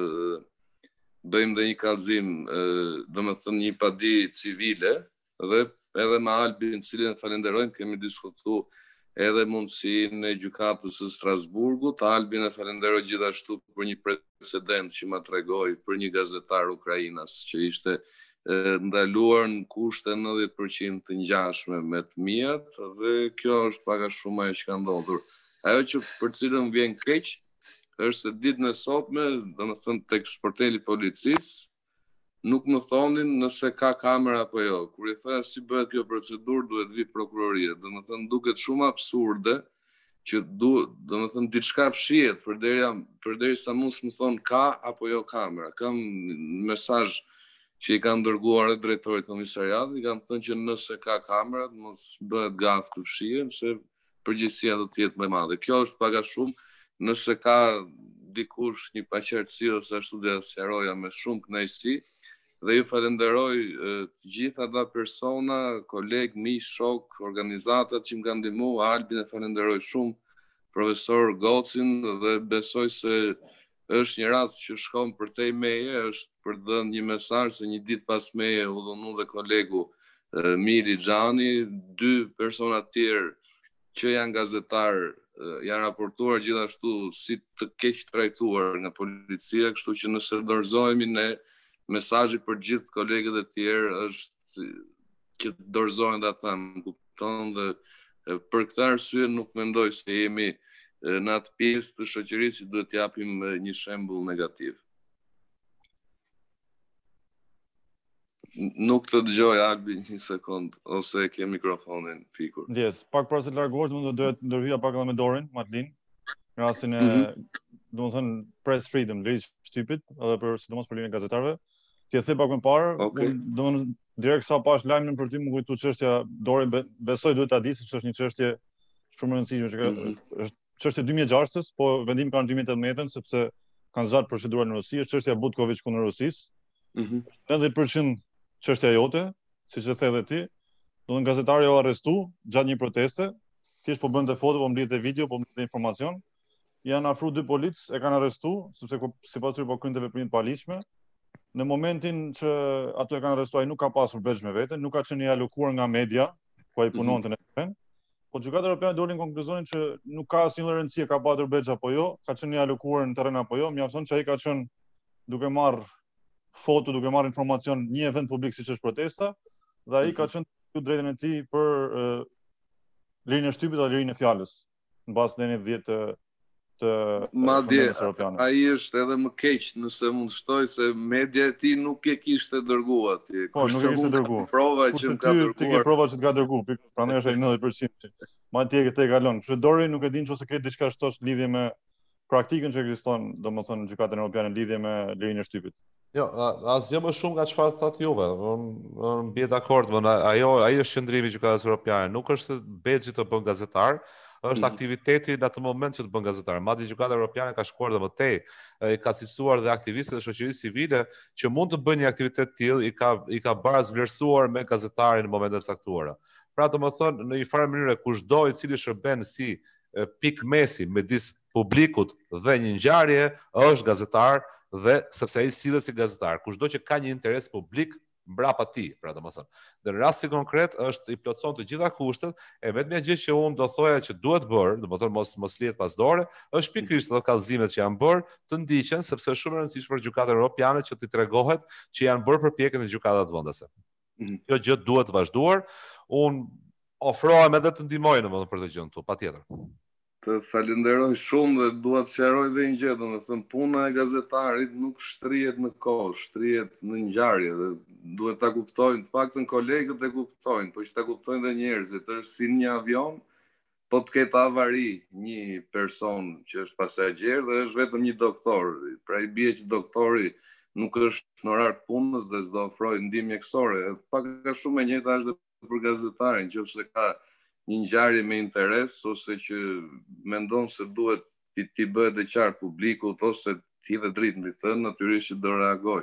bëjmë dhe një kallëzim, domethënë një padi civile, dhe edhe me Albin, cilin e falenderojmë, kemi diskutuar edhe mundësinë e gjykatës së Strasburgut. Albin e falenderoj gjithashtu për një precedent që ma tregoi për një gazetar ukrainas që ishte e, ndaluar në kushte nëntëdhjetë përqind të ngjashme me të mijat, dhe kjo është pak a shumë ajo që ka ndodhur. Ajo që për cilën vjen keq është se ditën e sotme, domethënë tek sporteli i policisë, nuk më thonin nëse ka kamera apo jo. Kur i thash si bëhet kjo procedurë, duhet vi prokuroria. Domethënë duket shumë absurde që du, domethënë diçka fshihet përderisa përderisa mos më thon ka apo jo kamera. Kam mesazh që i kam dërguar edhe drejtorit komisariatit, i kam thënë që nëse ka kamerat, mos bëhet gafë të fshihen, se përgjegjësia do të jetë më e madhe. Kjo është pak a shumë, nëse ka dikush një paqartësi ose ashtu dhe sqaroja me shumë kënaqësi, dhe ju falenderoj të gjitha ata persona, kolegë, miq, shok, organizatat që më kanë ndihmuar. Albin e falenderoj shumë, profesor Gocin, dhe besoj se është një rast që shkon përtej meje, është për të dhënë një mesazh se një ditë pas meje u dhunu dhe kolegu Miri Xhani, dy persona të tjerë që janë gazetar janë raportuar gjithashtu si të keq trajtuar nga policia, kështu që nëse dorëzohemi ne, mesazhi për gjithë kolegët e tjerë është që dorëzohen dhe ata, më kupton, dhe për këtë arsye nuk mendoj se jemi në atë pjesë të shoqërisë që duhet t'japim një shembull negativ. Nuk të dëgjoj Albi një sekond, ose e ke mikrofonin fikur. Ndjes, pak para se të largohesh, domethënë do të ndërhyja pak edhe me Dorin, Matlin, në rastin e, domethënë press freedom, lirisë shtypit, edhe për sidomos për linjën e gazetarëve. Ti e the pak më parë, okay. Domethënë direkt sa pash lajmin për ti më kujtu çështja Dorin, besoj duhet ta di sepse është një çështje shumë e rëndësishme, që mm -hmm. është çështja dy mijë e gjashtës, po vendimi ka në dy mijë e tetëmbëdhjetën sepse kanë zgjat procedura në Rusi, është çështja Butković kundër Rusisë. Mhm. nëntëdhjetë përqind çështja jote, siç e the edhe ti. Domethënë gazetari u arrestu gjatë një proteste, thjesht po bënte foto, po mblidhte video, po mblidhte informacion. Janë afru dy polic, e kanë arrestu, sepse sipas tyre po krynte veprime të paligjshme. Në momentin që ato e kanë arrestuar, ai nuk ka pasur bezh me veten, nuk ka qenë i alokuar nga media, ku ai punonte në terren. Po gjykata europiane doli në konkluzionin që nuk ka asnjë rëndësi ka patur bezh apo jo, ka qenë i alokuar në terren apo jo, mjafton që ai ka qenë duke marr foto, duke marrë informacion një event publik siç është protesta, dhe ai ka qenë drejtën e tij për uh, lirinë e shtypit dhe lirinë e fjalës, mbas dhënies dhjetë të të madje ai është edhe më keq nëse mund shtoj se media e tij nuk e kishte dërguar atje. Po, nuk e kishte dërguar. Prova që më ka dërguar. Ti ke prova që të ka dërguar, prandaj është ai nëntëdhjetë përqind. Madje te kalon. Kështu Dori nuk e din nëse ka diçka shtosh lidhje me praktikën që ekziston, domethënë në gjykatën europiane lidhje me lirinë e shtypit. Jo, asgjë më shumë nga çfarë thatë juve. Unë mbi dakord, ajo ai është qëndrimi i gjykatës europiane, nuk është se Bexhi të bën gazetar, është mm. aktiviteti në atë moment që të bën gazetar. Madje gjykata europiane ka shkuar dhe më tej, ka cilësuar dhe aktivistët e shoqërisë civile që mund të bëjnë një aktivitet të tillë, i ka i ka barazvlerësuar me gazetarin në momente të caktuara. Pra do të thonë në një farë mënyrë kushdo i cili shërben si pikë mesi midis publikut dhe një ngjarje është gazetar, dhe sepse ai sillet si gazetar, kushdo që ka një interes publik mbrapa tij, pra domethënë. Dhe në rastin konkret është i plotson të gjitha kushtet, e vetmja gjë që unë do thoja që duhet bërë, domethënë mos mos lihet pas dore, është pikërisht ato kallëzimet që janë bërë të ndiqen, sepse është shumë e rëndësishme për gjykatën europiane që t'i tregohet që janë bërë përpjekje në gjykatat vendase. Mm-hmm. Kjo gjë duhet të vazhduar. Unë ofrohem edhe të ndihmoj domethënë për të gjën këtu, patjetër. Të falenderoj shumë dhe dua të sqaroj edhe një gjë, domethënë puna e gazetarit nuk shtrihet në kohë, shtrihet në ngjarje dhe duhet ta kuptojnë, të paktën kolegët e kuptojnë, po që ta kuptojnë edhe njerëzit, është si një avion, po të ketë avari një person që është pasagjer dhe është vetëm një doktor. Pra i bie që doktori nuk është në orar të punës dhe s'do ofrojë ndihmë mjekësore. Pak a shumë e njëjta është edhe për gazetarin, nëse ka një ngjarje me interes ose që mendon se duhet ti, ti bëhet e qartë publikut ose ti dhe dritë mbi të, natyrisht që do reagoj.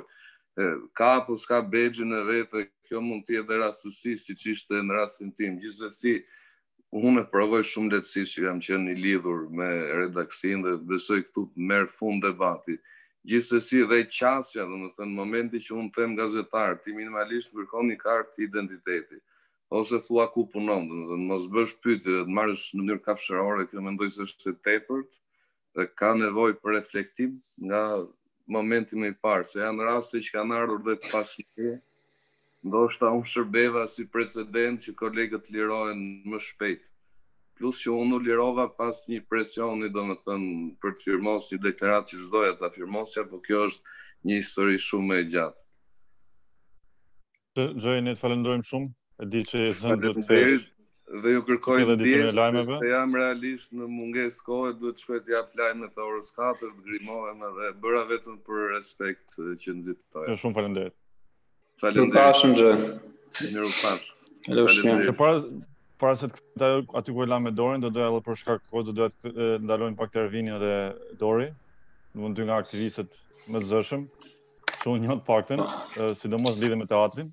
Ka apo s'ka Bexhin në rrjet, kjo mund të jetë rastësi siç ishte në rastin tim. Gjithsesi, unë e provoj shumë lehtësisht që jam qenë i lidhur me redaksinë dhe besoj këtu merr fund debati. Gjithsesi dhe qasja, domethënë momenti që unë them gazetar, ti minimalisht kërkon një kartë identiteti. Ose thua ku punon, domethënë mos bësh pyetje, të marrësh në mënyrë kafshërore, kjo mendoj se është e tepërt dhe ka nevojë për reflektim nga momenti më i parë, se janë raste që kanë ardhur dhe pas një, ndoshta unë shërbeva si precedent që kolegët lirohen më shpejt. plus që unë u lirova pas një presioni, domethënë, për të firmos një deklaratë që çdoja ta firmosja, por kjo është një histori shumë e gjatë. Gjoj, ne të falenderojmë shumë. E di që zënë duhet të kthesh. Dhe ju kërkoj Edhe edicion e ndjesë lajmeve. se jam realisht në mungesë kohe, duhet të shkoj të jap lajmet e orës katër, të grimohem edhe bëra vetëm për respekt që nxittoja. Jo, shumë faleminderit. Faleminderit. Gjë. Mirë u paf. Hello, Që para para se të kthej aty ku e lam me Dorin, do doja edhe për shkak të kohës do doja të ndalojmë pak të Ervini dhe Dori. Domthonë dy nga aktivistët më të zëshëm, që unë njoh të paktën, sidomos lidhe me teatrin.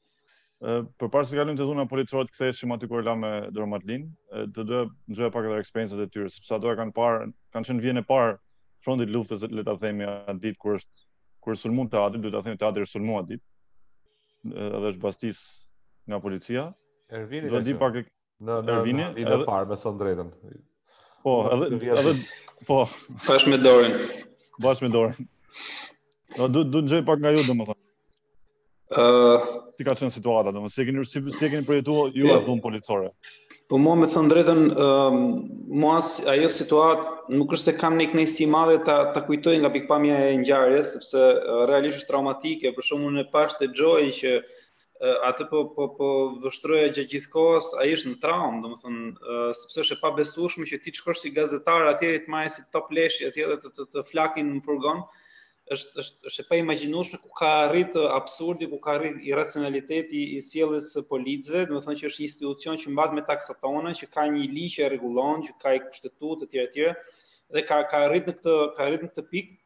Përpara se kalojmë te dhuna policore të ktheheshim aty ku e lam me Dor Matlin, do doja ndjoja pak edhe eksperiencat e tyre, sepse ato kanë parë, kanë qenë vjen e parë frontit luftës, le ta themi atë ditë kur është kur sulmon teatri, duhet ta themi teatri sulmua atë ditë. Edhe është bastis nga policia. Ervini do di pak në në Ervini edhe parë me thënë drejtën. Po, edhe edhe po, Bashkë me Dorin. bashkë me Dorin. Do du du nxjoj pak nga ju domethënë. Ë, Si ka qenë situata, domethënë si e keni si, si e keni përjetuar ju atë dhunë policore? po mua me thënë drejtën, ë mua s- ajo situatë nuk është se kam një kënaqësi madhe ta ta kujtoj nga pikpamja e ngjarjes, sepse ë, realisht është traumatike. Për shembull në pas të Joy që ë, atë po po po vështroja gjatë gjithë kohës, ai është në traumë, domethënë ë, sepse është e pabesueshme që ti të shkosh si gazetar atje të marrësh si top leshi atje dhe të, të, të flakin në furgon. është është është e paimagjinueshme ku ka arrit absurdi, ku ka arrit irracionaliteti i sjelljes së policëve, domethënë që është një institucion që mbahet me taksa tona, që ka një ligj që rregullon, që ka një kushtetutë etj etj, dhe ka ka arrit në këtë ka arrit në këtë pikë.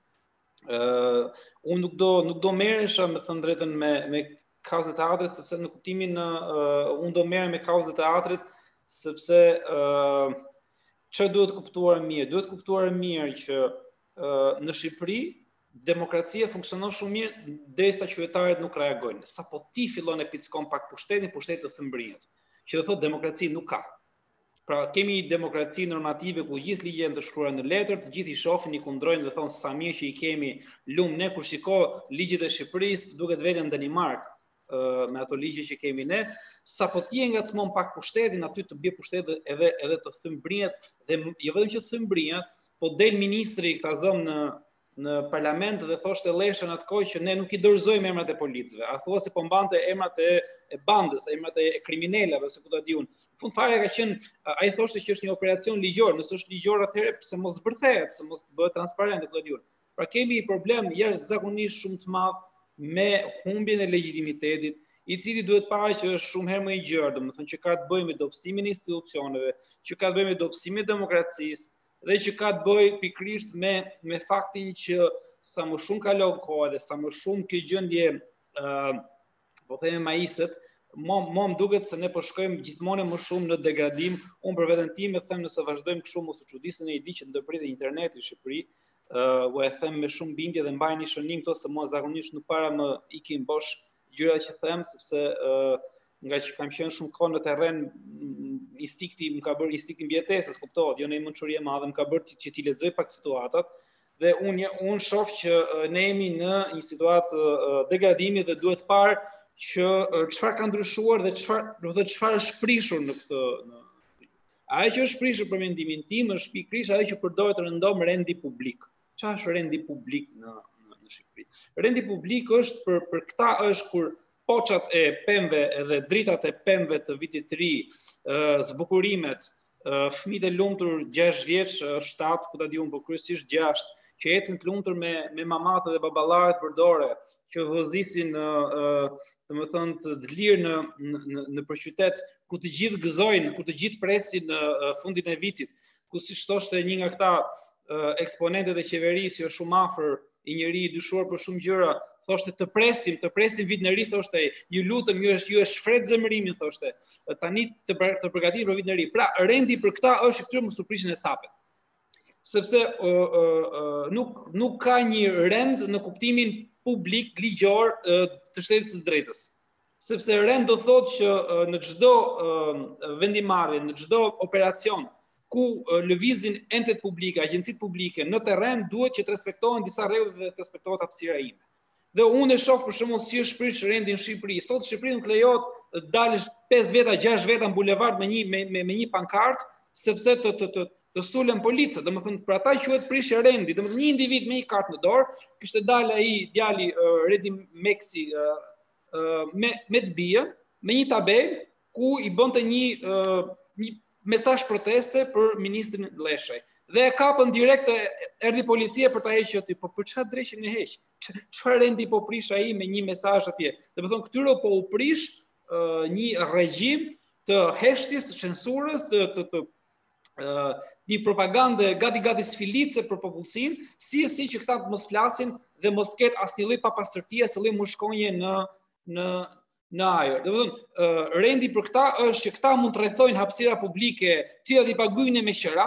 Ë unë nuk do nuk do merresha me thënë drejtën me me kauzën e teatrit, sepse në kuptimin uh, unë do merrem me kauzën e teatrit sepse uh, çfarë duhet kuptuar mirë? Duhet kuptuar mirë që uh, në Shqipëri demokracia funksionon shumë mirë derisa qytetarët nuk reagojnë. Sapo ti fillon e pickon pak pushtetin, pushteti të thëmbërihet. Që do thotë demokraci nuk ka. Pra kemi demokraci normative ku gjithë ligjet janë të shkruara në letër, të gjithë i shohin, i kundrojnë dhe thonë sa mirë që i kemi lum ne kur shiko ligjet e Shqipërisë, duket veten në Danimark me ato ligje që kemi ne, sapo ti e ngacmon pak pushtetin, aty të bie pushteti edhe edhe të thëmbërihet dhe jo vetëm që të thëmbërihet, po del ministri këta zëm në në parlament dhe thoshte Lesha në atë kohë që ne nuk i dorëzojmë emrat e policëve. A thua se po mbante emrat e, e bandës, emrat e kriminalave, se ku do di unë. Në fund fare ka qenë, ai thoshte që është një operacion ligjor, nëse është ligjor atëherë pse mos zbërthehet, pse mos bëhet transparent, ku do di unë. Pra kemi një problem jashtëzakonisht shumë të madh me humbjen e legitimitetit, i cili duhet parë që është shumë herë më i gjerë, domethënë që ka të bëjë me dobësimin e institucioneve, që ka të bëjë me dobësimin e demokracisë, dhe që ka të bëjë pikërisht me me faktin që sa më shumë kalon koha dhe sa më shumë kjo gjendje uh, po themi majiset, mo mo më duket se ne po shkojmë gjithmonë më shumë në degradim. Unë për veten time them nëse vazhdojmë kështu mos u çuditni e di që ndërpritet interneti në Shqipëri, uh, u e them me shumë bindje dhe mbajni shënim këto se mua zakonisht nuk para më ikin bosh gjëra që them sepse uh, nga që kam qenë shumë kohë në terren, instikti më ka bërë instikti mbijetesës, kuptohet, jo në një mençuri e madhe, më ka bërë që ti lexoj pak situatat dhe unë unë shoh që uh, ne jemi në një situatë uh, degradimi dhe duhet parë që çfarë uh, ka ndryshuar dhe çfarë, do të thotë çfarë është prishur në këtë në ajo që është prishur për mendimin tim është pikërisht ajo që përdoret rëndom rendi publik. Çfarë është rendi publik në në, në Shqipëri? Rendi publik është për për këta është kur poçat e pemëve edhe dritat e pemëve të vitit të ri, zbukurimet, fëmijët e lumtur gjashtë vjeç, shtatë, ku ta di unë, po kryesisht gjashtë, që ecën të lumtur me me mamatë dhe baballarët për dorë, që vëzisin domethënë të lirë në në në përqytet, ku të gjithë gëzojnë, ku të gjithë presin në fundin e vitit, ku siç thoshte një nga këta eksponentët e qeverisë, jo shumë afër, i njëri i dyshuar për shumë gjëra, thoshte të presim, të presim vitin e ri, thoshte, ju lutem, ju është ju është shfret zemërimin, thoshte. Tani të të përgatitet për vitin e ri. Pra, rendi për këtë është këtyre mos u prishin e sapet. Sepse uh, uh, uh, nuk nuk ka një rend në kuptimin publik ligjor uh, të shtetit së drejtës. Sepse rend do thotë që uh, në çdo uh, vendimarrje, në çdo operacion ku uh, lëvizin entet publike, agjencitë publike në terren duhet që të respektohen disa rregulla dhe të respektohet hapësira ime. Dhe unë e shoh për shembull si është prish rendi në Shqipëri. Sot Shqipëri nuk lejohet dalësh pesë veta, gjashtë veta në bulevard me një me, me, me një pankart, sepse të të të të sulen policët. Domethënë për ata quhet prishje rendi. Domethënë një individ me një kartë në dorë, kishte dalë ai djali uh, Redi Meksi uh, uh, me me të bie, me një tabelë ku i bënte një uh, një mesazh proteste për ministrin Leshaj. Dhe e kapën direkt, erdhi policia për ta hequr aty. Po për çfarë drejshën e heq? Çfarë rendi po prish ai me një mesazh atje? Domethënë këtyre po u prish uh, një regjim të heshtjes, të censurës, të të, të uh, një propagandë gati-gati sfilice për popullsinë, si e si që këta mos flasin dhe mos ketë asnjë lloj papastërtie, asnjë lloj mushkonje në në në ajër. Domethënë, uh, rendi për këta është që këta mund të rrethojnë hapësira publike, të cilat i paguajnë me qira,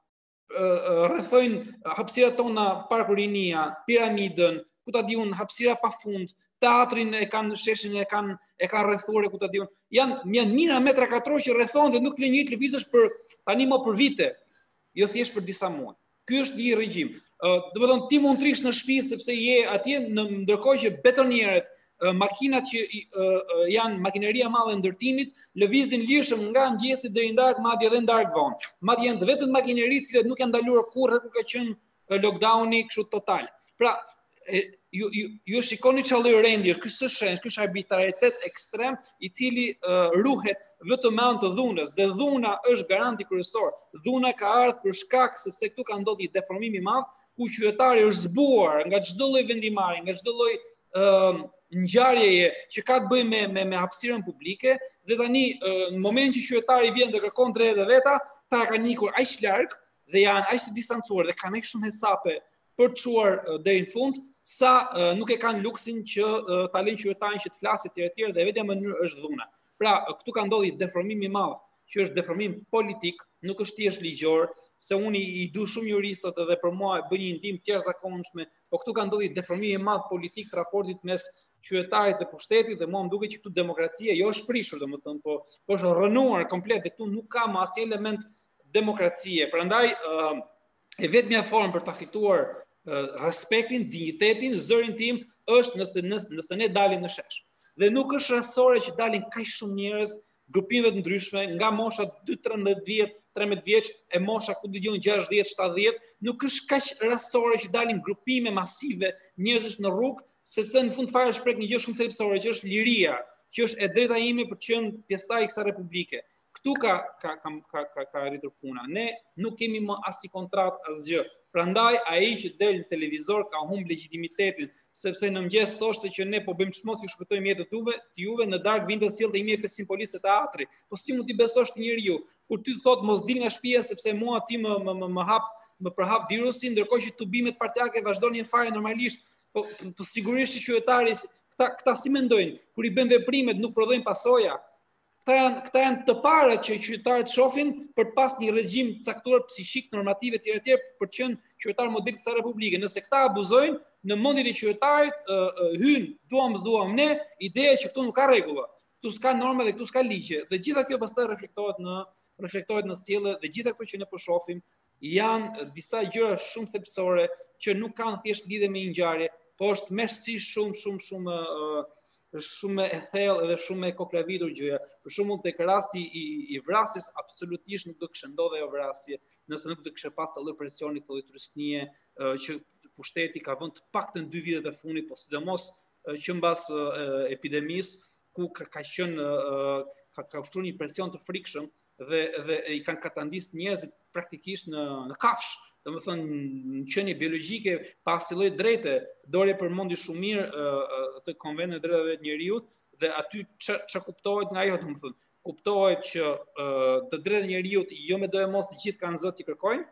rrethojnë hapësirat tona Parku Rinia, Piramidën, ku ta diun hapësira pafund, teatrin e kanë sheshin e kanë e kanë rrethuar ku ta diun. Janë janë mijëra metra katror që rrethon dhe nuk lën një televizësh për tani më për vite, jo thjesht për disa muaj. Ky është një regjim. Uh, domethënë ti mund të rish në shtëpi sepse je atje, në ndërkohë që betonierët, uh, makinat që uh, janë makineria e madhe e ndërtimit, lëvizin lirshëm nga mëngjesi deri në darkë, madje edhe në darkë vonë. Madje janë vetëm makineri të cilat nuk janë ndaluar kurrë kur ka qenë uh, lockdowni kështu total. Pra, e, ju, ju, ju shikoni çfarë lloj rendi është, ky s'është, ky është arbitraritet ekstrem i cili uh, ruhet vetëm me anë të dhunës, dhe dhuna është garanti kryesor. Dhuna ka ardhur për shkak sepse këtu ka ndodhur një deformim i madh ku qytetari është zbuar nga çdo lloj vendimarrje, nga çdo lloj uh, ngjarjeje që ka të bëjë me me, me hapësirën publike, dhe tani uh, në moment që qytetari vjen dhe kërkon drejtë dhe veta, ta kanë ikur aq larg dhe janë aq të distancuar dhe kanë aq shumë hesape për të çuar uh, deri në fund, sa uh, nuk e kanë luksin që uh, ta lënë qytetarin që të flasë etj etj dhe vetja mënyrë është dhuna. Pra, këtu ka ndodhur deformim i madh, që është deformim politik, nuk është thjesht ligjor, se unë i du shumë juristët edhe për mua bën një ndihmë të jashtëzakonshme, po këtu ka ndodhur deformim i madh politik të raportit mes qytetarit dhe pushtetit, dhe mua më duket që këtu demokracia jo është prishur, domethënë, po po është rënuar komplet dhe këtu nuk ka më asnjë element demokracie. Prandaj uh, e vetmja formë për ta fituar uh, respektin, dinjitetin, zërin tim është nëse nëse, nëse ne dalim në shesh. Dhe nuk është rastësore që dalin kaq shumë njerëz, grupime të ndryshme, nga mosha dy tridhjetë vjet, tridhjetë vjeç, e mosha ku dëgjojnë gjashtëdhjetë shtatëdhjetë, nuk është kaq rastësore që dalin grupime masive njerëzish në rrugë, sepse në fund fare shpreh një gjë shumë thelbësore, që është liria, që është e drejta ime për të qenë pjesëtar i kësaj republike. Këtu ka ka ka ka ka, ka arritur puna. Ne nuk kemi më asnjë kontratë, asgjë. Prandaj ai që del në televizor ka humb legitimitetin, sepse në mëngjes thoshte që ne po bëjmë çmos ju shpëtojmë jetën tuve, ti juve në darkë vinte sjellte një mijë e pesëqind policë të teatrit. Po si mund t'i besosh ti njeriu kur ty thot mos dil nga shtëpia sepse mua ti më më më, më hap më përhap virusin, ndërkohë që tubimet partijake vazhdonin fare normalisht. Po, po sigurisht që qytetari këta këta si mendojnë, kur i bën veprimet nuk prodhojnë pasoja. Këta janë, këta janë të parët që qytetarët shohin për të pas një regjim caktuar psiqik, normative etj etj për të qenë qytetar model të republike. Nëse këta abuzojnë në mendjen e qytetarit, uh, uh, hyn duam s'duam ne, ideja që këtu nuk ka rregulla. Këtu s'ka norma dhe këtu s'ka ligje. Dhe gjitha kjo pastaj reflektohet në reflektohet në sjellje dhe gjitha këto që ne po shohim janë disa gjëra shumë thelbësore që nuk kanë thjesht lidhje me një ngjarje, po është mesësisht shumë shumë shumë uh, shumë e thellë edhe shumë e koklavitur gjëja. Për shembull tek rasti i, i vrasjes absolutisht nuk do kishte ndodhur ajo vrasje nëse nuk do kishte pas të lloj presioni, të lloj trysnie uh, që pushteti ka vënë të paktën dy vitet e fundit, po sidomos uh, që mbas uh, epidemisë ku ka, ka qenë uh, ka, ka ushtruar një presion të frikshëm dhe dhe i kanë katandis njerëzit praktikisht në në kafsh. Domethënë në qenie biologjike pas lloj drejte, Dore përmendi shumë mirë atë konvenin e drejtave të njerëzit dhe aty ç'a kuptohet nga ajo, domethënë kuptohet që uh, të drejtat e njerëzit jo me do e mos të gjithë kanë zot që kërkojnë.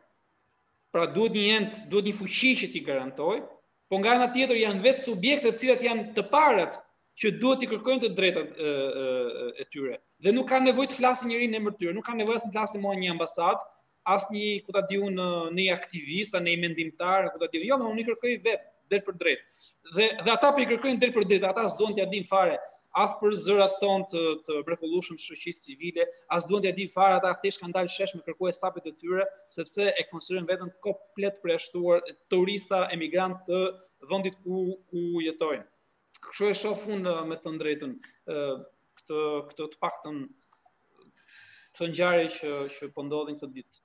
Pra duhet një ent, duhet një fuqi që t'i garantojë, po nga ana tjetër janë vetë subjekte të cilat janë të parët që duhet t'i kërkojnë të drejtat e, e, e tyre. Dhe nuk kanë nevojë të flasin njëri në emër tyre, nuk kanë nevojë të flasin mua një ambasadë, as një ku ta diun një aktivist, një mendimtar, ku ta diun. Jo, unë i kërkoj vetë drejt për drejt. Dhe dhe ata po i kërkojnë drejt për drejt, ata s'duan t'ia dinë fare as për zërat tonë të, të mrekullueshëm të shoqërisë civile, as duan t'ia dinë fare, ata thjesht kanë dalë shesh me kërkues sapet e tyre, sepse e konsiderojnë veten komplet përjashtuar turista, emigrant të vendit ku ku jetojnë. Kështu e shoh unë me të drejtën, këtë këtë të paktën këto ngjarje që që po ndodhin këtë ditë.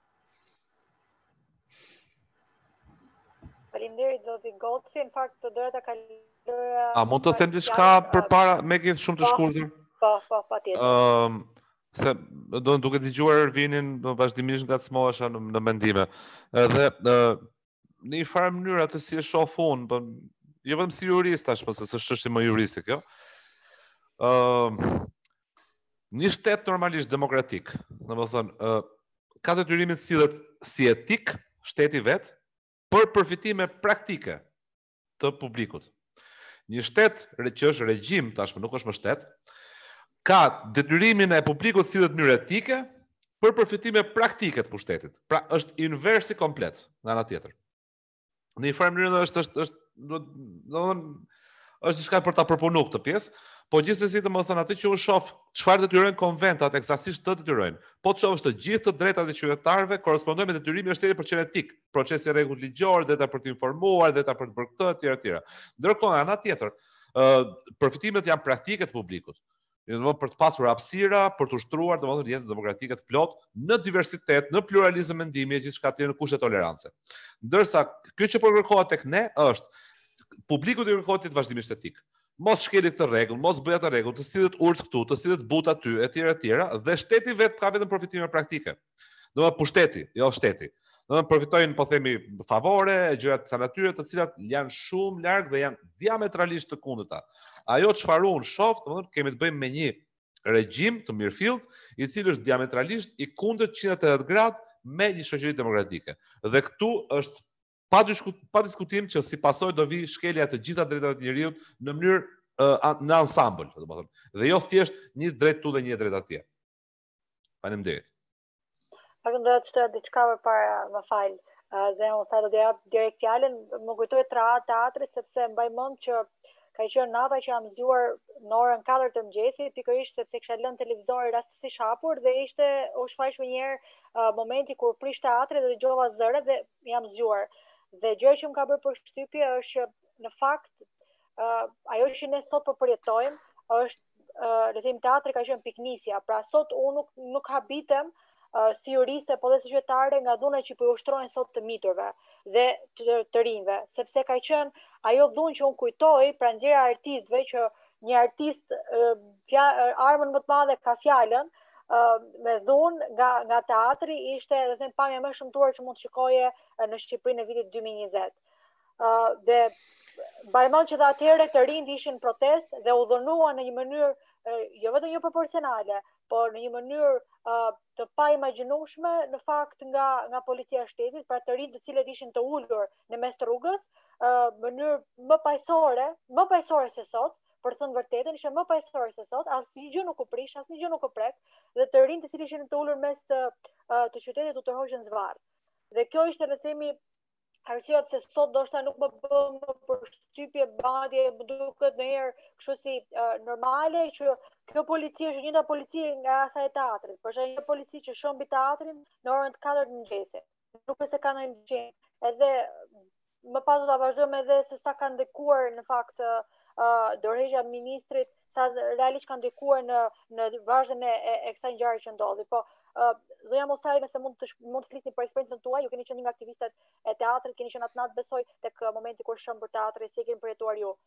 Faleminderit zoti Goci, në fakt të doja ta kaloja. A mund të them diçka përpara me gjithë shumë të shkurtër? Po, po, patjetër. Ëm se do duke dëgjuar Ervinin do vazhdimisht ngacmohesha në, në mendime. Edhe uh, në një farë mënyrë atë si e shoh unë, po jo vetëm si jurist tashmë, se s'është çështje më juriste kjo. Ëm uh, një shtet normalisht demokratik, domethënë uh, ka detyrimin të sillet si etik shteti vet për përfitime praktike të publikut. Një shtet që është regjim tashmë, nuk është më shtet, ka detyrimin e publikut të sillet në mënyrë etike për përfitime praktike të pushtetit. Pra është inversi komplet nga ana tjetër. Në një farë mënyrë është është është domethënë është diçka për ta përpunuar këtë pjesë, po gjithsesi domethënë atë që u shoh çfarë detyrojnë konventat eksaktësisht të detyrojnë. Po të shohësh të gjithë të drejtat e qytetarëve korrespondojnë me detyrimin e shtetit për qenë etik, procesi rregull ligjor, drejta për të informuar, drejta për të bërë këtë etj etj. Ndërkohë nga ana tjetër, ë përfitimet janë praktike të publikut. Domethënë për të pasur hapësira, për të ushtruar domethënë jetën demokratike të plotë në diversitet, në pluralizëm mendimi e gjithçka tjetër në kushte tolerance. Ndërsa kjo që po kërkohet tek ne është publiku të kërkohet të vazhdimisht etik. Mos shkeli këtë rregull, mos bëja të rregull, të sillet urt këtu, të sillet but aty, etj etj, dhe shteti vet ka vetëm përfitime praktike. Domethënë pushteti, jo shteti. Domethënë përfitojnë, po themi, favore, gjëra të kësaj natyre, të cilat janë shumë larg dhe janë diametralisht të kundërta. Ajo çfarë unë shoh, domethënë kemi të bëjmë me një regjim të mirëfillt, i cili është diametralisht i kundërt njëqind e tetëdhjetë gradë me një shoqëri demokratike. Dhe këtu është pa diskut, pa diskutim që si pasojë do vi shkelja të gjitha drejtave të njerëzit në mënyrë uh, në ansambël, domethënë, dhe jo thjesht një drejt tu dhe një drejt atje. Faleminderit. Pak do të thotë diçka përpara, më fal. Uh, Zemra sa do të jap direkt fjalën, më kujtoi tra teatri sepse mbaj mend që ka qenë nata që jam zgjuar në orën katër të mëngjesit, pikërisht sepse kisha lënë televizorin rastësisht hapur dhe ishte u shfaq një herë uh, momenti kur prish teatri dhe dëgjova zëret dhe jam zgjuar. Dhe gjë që më ka bërë përshtypje është që në fakt uh, ajo që ne sot po përjetojmë është uh, le të them teatri ka qenë piknisja. Pra sot unë nuk nuk habitem uh, si juriste po dhe si qytetare nga dhunat që po i ushtrojnë sot të miturve dhe të, të rinjve, sepse ka qenë ajo dhunë që unë kujtoj pra nxjerrja e artistëve që një artist uh, fja, armën më të madhe ka fjalën. Uh, me dhunë nga, nga teatri ishte dhe them pamja më shëmtuar që mund të shikoje uh, në Shqipërinë në vitin dy mijë e njëzet. Uh, dhe bajmon që dhe atëherë të rinjt ishin protest dhe u dhunuan në një mënyrë uh, jo vetëm jo proporcionale, por në një mënyrë uh, të pa imagjinueshme në fakt nga nga policia e shtetit, pra të rinjt të cilët ishin të ulur në mes të rrugës, uh, mënyrë më paqësore, më paqësore se sot. Për të thënë vërtetën, ishte më paqësore se sot, asnjë gjë nuk u prish, asnjë gjë nuk u prek, dhe të rinjt të cilët ishin të ulur mes të, të qytetit u tërhoqën zvarr. Dhe kjo ishte le të themi arsyeja pse sot ndoshta nuk më bë më përshtypje madje, më duket ndonjëherë kështu si uh, normale që kjo polici është njëta polici nga asaj e teatrit. Për shembull, një polici që shon mbi teatrin në orën katër të mëngjesit. Nuk e se ka ndonjë gjë. Edhe më pas do ta vazhdojmë edhe se sa ka ndikuar në fakt uh, Uh, dorëheqja e ministrit, sa realisht ka ndikuar në në vazhdimën e, e, e kësaj ngjarje që ndodhi. Po uh, zonja Mosaj, nëse mund të mund të flisni për eksperiencën tuaj, ju keni qenë nga aktivistët e teatrit, keni qenë atë natë besoj tek momenti kur shëm për teatrin, si e keni përjetuar ju?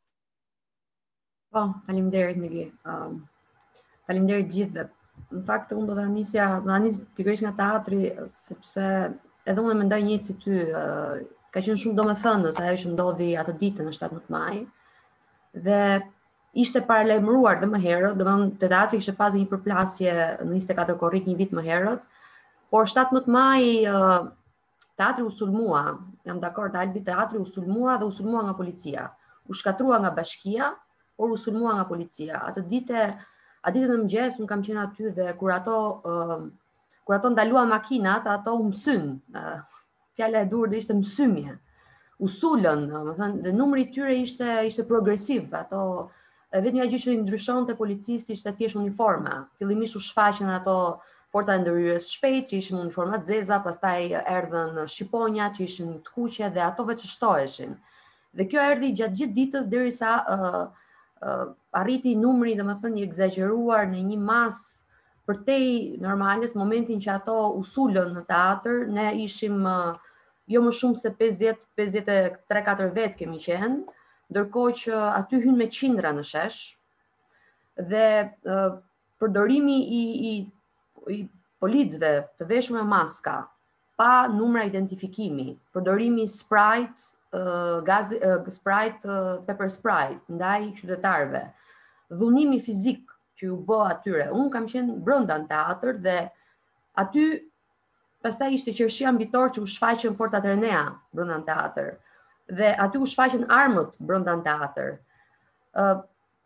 Po, faleminderit Megi. Um, faleminderit gjithëve. Në fakt unë do ta nisja, do ta nis pikërisht nga teatri sepse edhe unë mendoj njëjtë si ty, uh, ka qenë shumë domethënës ajo që ndodhi atë ditë në shtatëmbëdhjetë maj. Dhe ishte paralajmëruar dhe më herët, domethënë te teatri kishte pasur një përplasje në njëzet e katër korrik një vit më herët, por shtatëmbëdhjetë maj uh, teatri u sulmua, jam dakord Albi, teatri u sulmua dhe u sulmua nga policia. U shkatrua nga bashkia, por u sulmua nga policia. Atë ditë, atë ditë në mëngjes un kam qenë aty dhe kur ato uh, kur ato ndaluan makinat, ato u msyn. Uh, fjala e dur ishte msymje. U sulën, domethënë, dhe numri i tyre ishte ishte progresiv. Ato vetëm ajo që i ndryshonte policisti ishte thjesht uniforma. Fillimisht u shfaqën ato forcat e ndërhyrjes shpejt që ishin uniforma të zeza, pastaj erdhën shqiponja që ishin të kuqe dhe ato vetë shtoheshin. Dhe kjo erdhi gjatë gjithë ditës derisa uh, uh, arriti numri, domethënë, i egzageruar në një mas përtej normale, në momentin që ato u sulën në teatr, ne ishim uh, jo më shumë se pesëdhjetë pesëdhjetë e tre katër vetë kemi qenë, ndërkohë që aty hyn me qindra në shesh, dhe uh, përdorimi i, i, i policëve të veshur me maska, pa numra identifikimi, përdorimi Sprite, uh, gaz, uh, Sprite, uh, pepper spray ndaj qytetarëve, dhunimi fizik që u bë atyre. Unë kam qenë brenda në teatr dhe aty pastaj ishte qershia mbitor që u shfaqën forcat e Renea brenda në teatr. Dhe aty u shfaqën armët brenda në teatr. Uh,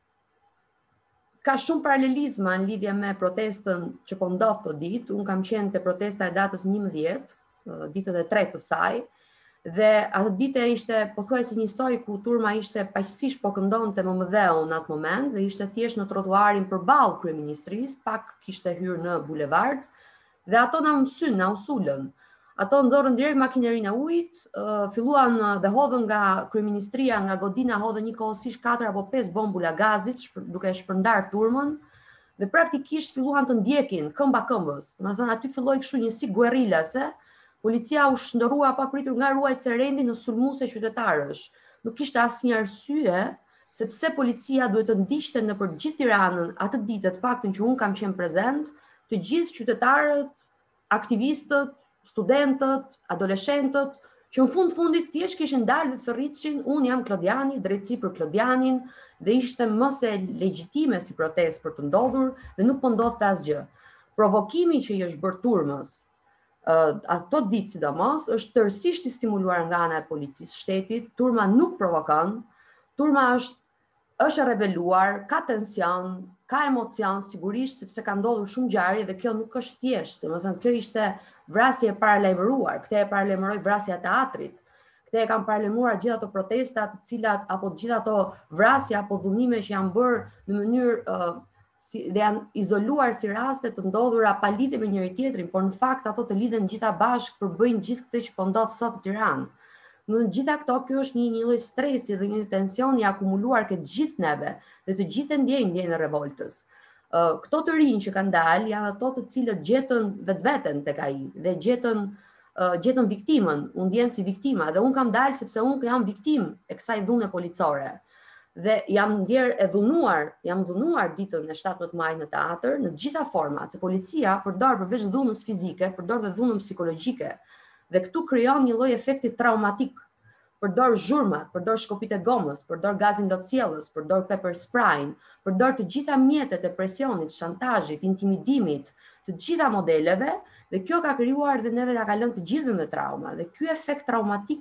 ka shumë paralelizma në lidhje me protestën që po ndodh këtë ditë. Unë kam qenë te protesta e datës njëmbëdhjetë, uh, ditën e tretë të saj. Dhe atë ditë ishte pothuajse njësoj ku turma ishte paqësisht po këndonte Momëdheun në atë moment dhe ishte thjesht në trotuarin përballë kryeministrisë, pak kishte hyrë në bulevard dhe ato na mësyn, na usulën. Ato nxorën direkt makinerinë e ujit, uh, filluan uh, dhe hodhën nga kryeministria, nga godina hodhën njëkohësisht katër apo pesë bombula gazit shpër, duke shpërndar turmën dhe praktikisht filluan të ndjekin këmba këmbës. Domethënë aty filloi kështu një si guerrilase. Policia u shndërrua pa pritur nga ruajtësi e rendit në sulmuese qytetarësh. Nuk kishte asnjë arsye sepse policia duhet të ndiqte nëpër gjithë Tiranën atë ditë, të paktën që unë kam qenë prezent, të gjithë qytetarët, aktivistët, studentët, adoleshentët, që në fund fundit thjesht kishin dalë dhe thërritshin, unë jam Klodiani, drejtësi për Klodianin, dhe ishte më se legjitime si protestë për të ndodhur dhe nuk po ndodhte asgjë. Provokimi që i është bërë turmës, Uh, ato ditë sidomos, është tërësisht i stimuluar nga ana e policisë shtetit, turma nuk provokon, turma është, është e rebeluar, ka tension, ka emocion, sigurisht, sepse ka ndodhur shumë ngjarje dhe kjo nuk është thjesht, domethënë kjo ishte vrasje e paralajmëruar, këtë e paralajmëroi vrasja e teatrit, këtë e kanë paralajmëruar gjithë ato protesta të cilat, apo gjithë ato vrasje apo dhunime që janë bërë në mënyrë uh, Si, dhe janë izoluar si raste të ndodhura pa lidhje me njëri tjetrin, por në fakt ato të lidhen gjitha bashkë përbëjnë gjithë këtë që po ndodh sot në Tiranë. Në gjitha këto, kjo është një, një lloj stresi dhe një tension i akumuluar këtë gjithë neve dhe të gjithë ndjejnë ndjejnë e revoltës. Uh, këto të rinj që kanë dalë janë ato të cilët gjetën vetveten tek ai dhe gjetën uh, gjetën viktimën, u ndjen si viktima dhe unë kam dalë sepse unë jam viktimë e kësaj dhune policore. Dhe jam ndjer e dhunuar, jam dhunuar ditën e shtatëmbëdhjetë majit në teatr në të gjitha format, se policia përdor përveç dhunës fizike, përdor dhe dhunën psikologjike. Dhe këtu krijon një lloj efekti traumatik. Përdor zhurmat, përdor shkopit e gomës, përdor gazin lotësjellës, përdor pepper spray, përdor të gjitha mjetet e presionit, shantazhit, intimidimit, të gjitha modeleve, dhe kjo ka krijuar dhe neve na ka lënë të gjithëve me trauma. Dhe ky efekt traumatik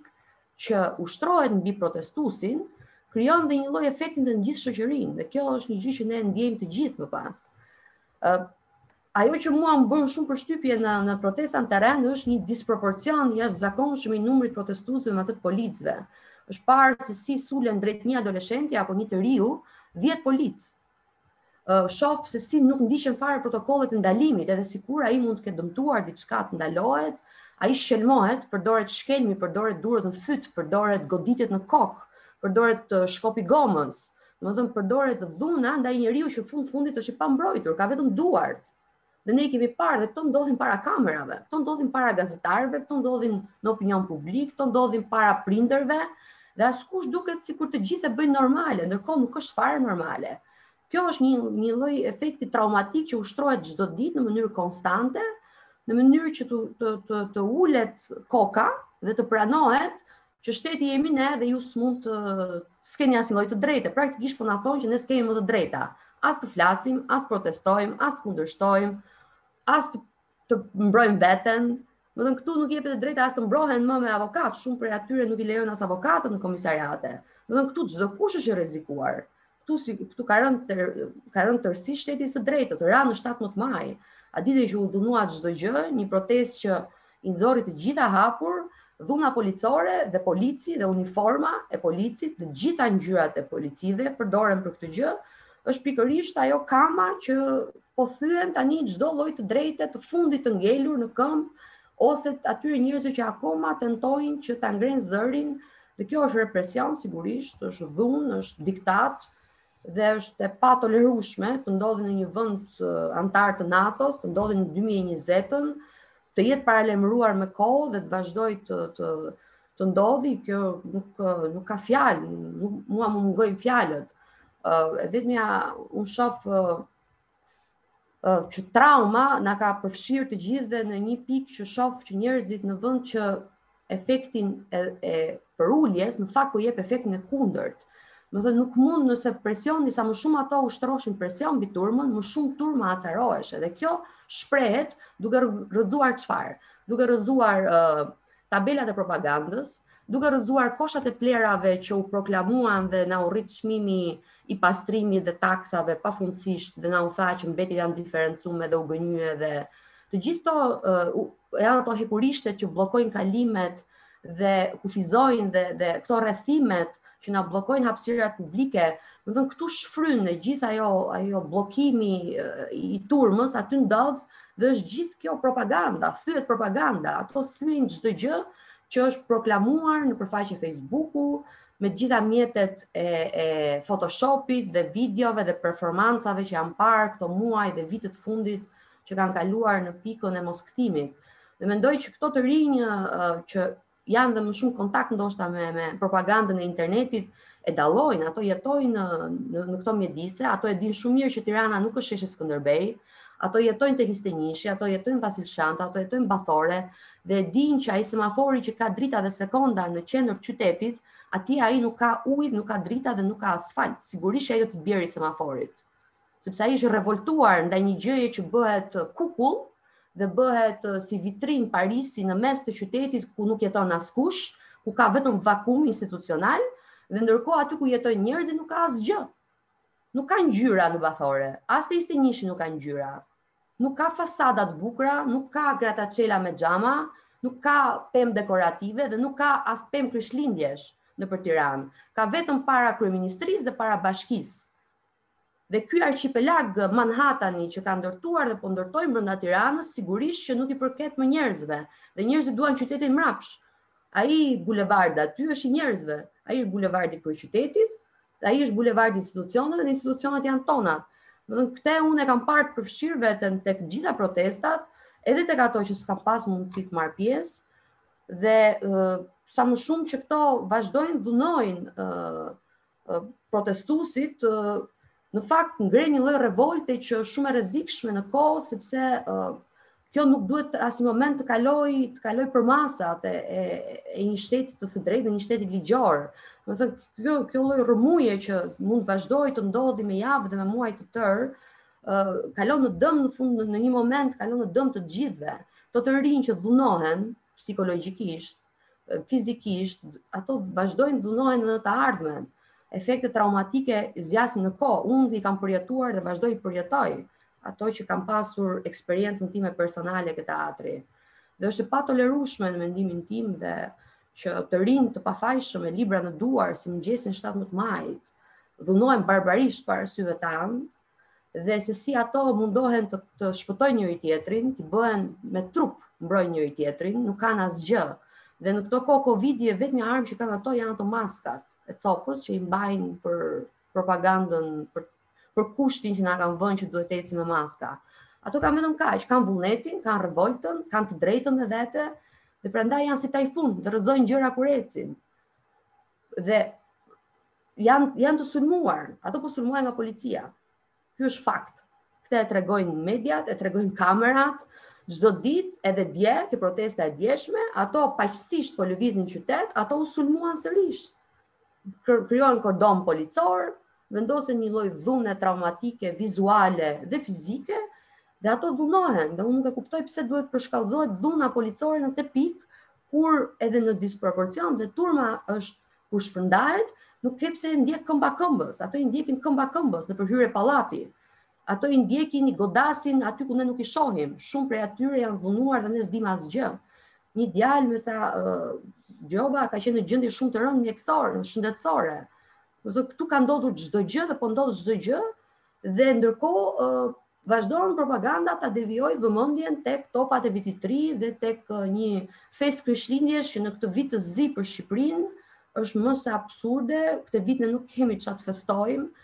që ushtrohet mbi protestuesin krijon dhe një lloj efekti në gjithë shoqërinë dhe kjo është një gjë që ne ndjejmë të gjithë më pas. Uh, ajo që mua më bën shumë përshtypje në në protestën terren është një disproporcion jashtëzakonshëm i numrit protestuesve me atë të policëve. Është parë se si sulen drejt një adoleshenti apo një të riu dhjetë policë. Uh, shoh se si nuk ndiqen fare protokollet e ndalimit, edhe sikur ai mund të ketë dëmtuar diçka të ndalohet, ai shkelmohet, përdoret shkelmi, përdoret durët në fyt, përdoret goditjet në kokë, përdoret shkopi gomës, domethënë përdoret dhuna ndaj njeriu që fund fundit është i pambrojtur, ka vetëm duart. Dhe ne i kemi parë dhe këto ndodhin para kamerave, këto ndodhin para gazetarëve, këto ndodhin në opinion publik, këto ndodhin para prindërve, dhe askush duket sikur të gjithë e bëjnë normale, ndërkohë nuk është fare normale. Kjo është një një lloj efekti traumatik që ushtrohet çdo ditë në mënyrë konstante, në mënyrë që të të të, të ulet koka dhe të pranohet që shteti jemi ne dhe ju s'mund të s'keni asnjë lloj të drejte. Praktikisht po na thonë që ne s'kemi më të drejta. As të flasim, as të protestojmë, as të kundërshtojmë, as të, të mbrojmë veten. Domethënë këtu nuk jepet e drejta as të mbrohen më me avokat, shumë prej atyre nuk i lejojnë as avokatët në komisariate. Domethënë këtu çdo kush është i rrezikuar. Këtu si këtu ka rënë ter, ka rënë tërësi shteti së drejtës, ra në shtatëmbëdhjetë maj. A ditë që u dhunua çdo gjë, një protestë që i nxorri të gjitha hapur, dhuna policore dhe polici dhe uniforma e policit, të gjitha ngjyrat e policive përdoren për këtë gjë, është pikërisht ajo kama që po thyen tani çdo lloj të drejte të fundit të ngelur në këmbë ose atyre njerëzve që akoma tentojnë që ta ngrenë zërin, dhe kjo është represion sigurisht, është dhunë, është diktat, dhe është e patolerueshme të ndodhi në një vend antar të NATO-s, të ndodhi në dy mijë e njëzet-ën, të jetë paralajmëruar me kohë dhe të vazhdoj të, të, të ndodhi, kjo nuk, nuk ka fjalë, nuk, mua më mungojnë fjalët. Uh, e vetmja unë shoh uh, uh, që trauma na ka përfshirë të gjithëve në një pikë që shoh që njerëzit në vend që efektin e, e përuljes, në fakt po jep efektin e kundërt. Do të thënë nuk mund nëse presioni sa më shumë ato ushtroshin presion mbi turmën, më shumë turma acarohesh. Dhe kjo shprehet duke rrëzuar çfarë? Duke rrëzuar uh, tabelat e propagandës, duke rrëzuar koshat e plerave që u proklamuan dhe na u rrit çmimi i pastrimit dhe taksave pafundësisht dhe na u tha që mbetit janë diferencume dhe u gënye dhe të gjithë to uh, janë ato hekurishtet që bllokojnë kalimet dhe kufizojnë dhe, dhe këto rrethimet që na bllokojnë hapësirat publike, do të thënë këtu shfryn e gjithë ajo ajo bllokimi i turmës, aty ndodh dhe është gjithë kjo propaganda, thyet propaganda, ato thyen çdo gjë që është proklamuar në përfaqe Facebooku, me të gjitha mjetet e, e Photoshopit dhe videove dhe performancave që janë parë këto muaj dhe vitet fundit që kanë kaluar në pikën e moskëtimit. Dhe mendoj që këto të rinj uh, që janë dhe më shumë kontakt ndoshta me, me propagandën e internetit, e dallojnë, ato jetojnë në, në, në këto mjedise, ato e dinë shumë mirë që Tirana nuk është sheshi Skënderbej, ato jetojnë te Histenishi, ato jetojnë Vasilshanta, ato jetojnë Bathore, dhe e dinë që ai semafori që ka drita dhe sekonda në qendër të qytetit, atje ai nuk ka ujë, nuk ka drita dhe nuk ka asfalt. Sigurisht ai do të bjerë semaforit. Sepse ai është revoltuar ndaj një gjëje që bëhet kukull dhe bëhet si vitrin Parisi në mes të qytetit ku nuk jeton askush, ku ka vetëm vakum institucional, dhe ndërkohë aty ku jetojnë njerëzit nuk ka asgjë. Nuk ka ngjyra në Bathore, as te Histenishi nuk ka ngjyra. Nuk ka fasada të bukura, nuk ka gratacela me xhama, nuk ka pemë dekorative dhe nuk ka as pemë krishtlindjesh nëpër Tiranë. Ka vetëm para kryeministrisë dhe para bashkisë. Dhe ky arqipelag Manhattani që ka ndërtuar dhe po ndërtojnë brenda Tiranës, sigurisht që nuk i përket më njerëzve, dhe njerëzit duan qytetin mrapsh. Ai bulevardi aty është i njerëzve, ai është bulevardi i kryeqytetit, dhe ai është bulevardi i institucioneve dhe institucionet janë tona. Do të këtë unë e kam parë përfshirë veten tek gjitha protestat, edhe tek ato që s'kan pas mundësi të marr pjesë, dhe uh, sa më shumë që këto vazhdojnë dhunojnë uh, uh, protestuesit, uh, në fakt ngre një lloj revolte që është shumë e rrezikshme në kohë, sepse uh, kjo nuk duhet as një moment të kaloj të kaloj për masat e, e, e një shteti të së drejtë, një shteti ligjor. Do të thotë kjo kjo lloj rrëmuje që mund të vazhdojë të ndodhi me javë dhe me muaj të tërë, uh, kalon në dëm në fund në një moment kalon në dëm të gjithëve. To të rinj që dhunohen psikologjikisht, fizikisht, ato vazhdojnë të dhunohen në të ardhmen. Efekte traumatike zgjasin në kohë. Unë i kam përjetuar dhe vazhdoj të përjetoj ato që kam pasur eksperiencën time personale këtë teatri. Dhe është e patolerueshme në mendimin tim dhe që të rinj të pafajshëm me libra në duar si mëngjesin shtatëmbëdhjetë majit, dhunohen barbarisht para syve tanë, dhe se si ato mundohen të, të shpëtojnë njëri tjetrin, të bëhen me trup mbrojnë njëri tjetrin, nuk kanë asgjë. Dhe në këto kohë Covidi e vetmja armë që kanë ato janë ato maskat e copës që i mbajnë për propagandën, për, për kushtin që na kanë vënë që duhet të ecim me maska. Ato kanë vetëm kaq, kanë vullnetin, kanë revoltën, kanë të drejtën me vete, dhe prandaj janë si tajfun, dhe rrëzojnë gjëra kur ecin. Dhe janë janë të sulmuar, ato po sulmuar nga policia. Ky është fakt. Këtë e tregojnë mediat, e tregojnë kamerat, çdo ditë, edhe dje, që protesta e djeshme, ato paqësisht po lëviznin qytet, ato u sulmuan sërish. Krijohen kordon policor, vendosen një lloj dhune traumatike, vizuale dhe fizike, dhe ato dhunohen. Dhe unë nuk e kuptoj pse duhet përshkallëzohet dhuna policore në këtë pikë, kur edhe në disproporcion dhe turma është kur shpërndahet, nuk ke pse ndjek këmba këmbës. Ato i ndjekin këmba këmbës në përhyrje pallati. Ato i ndjekin, i godasin aty ku ne nuk i shohim. Shumë prej atyre janë dhunuar dhe ne s'dim asgjë. Një djalë me sa uh, gjoba ka qenë në gjendje shumë të rëndë mjekësore, shëndetësore. Do të këtu ka ndodhur çdo gjë dhe po ndodh çdo gjë, dhe ndërkohë uh, vazhdon propaganda ta devijojë vëmendjen tek topat e vitit të ri dhe tek uh, një festë krishtlindjesh që në këtë vit të zi për Shqipërinë është më se absurde. Këtë vit ne nuk kemi çfarë të festojmë.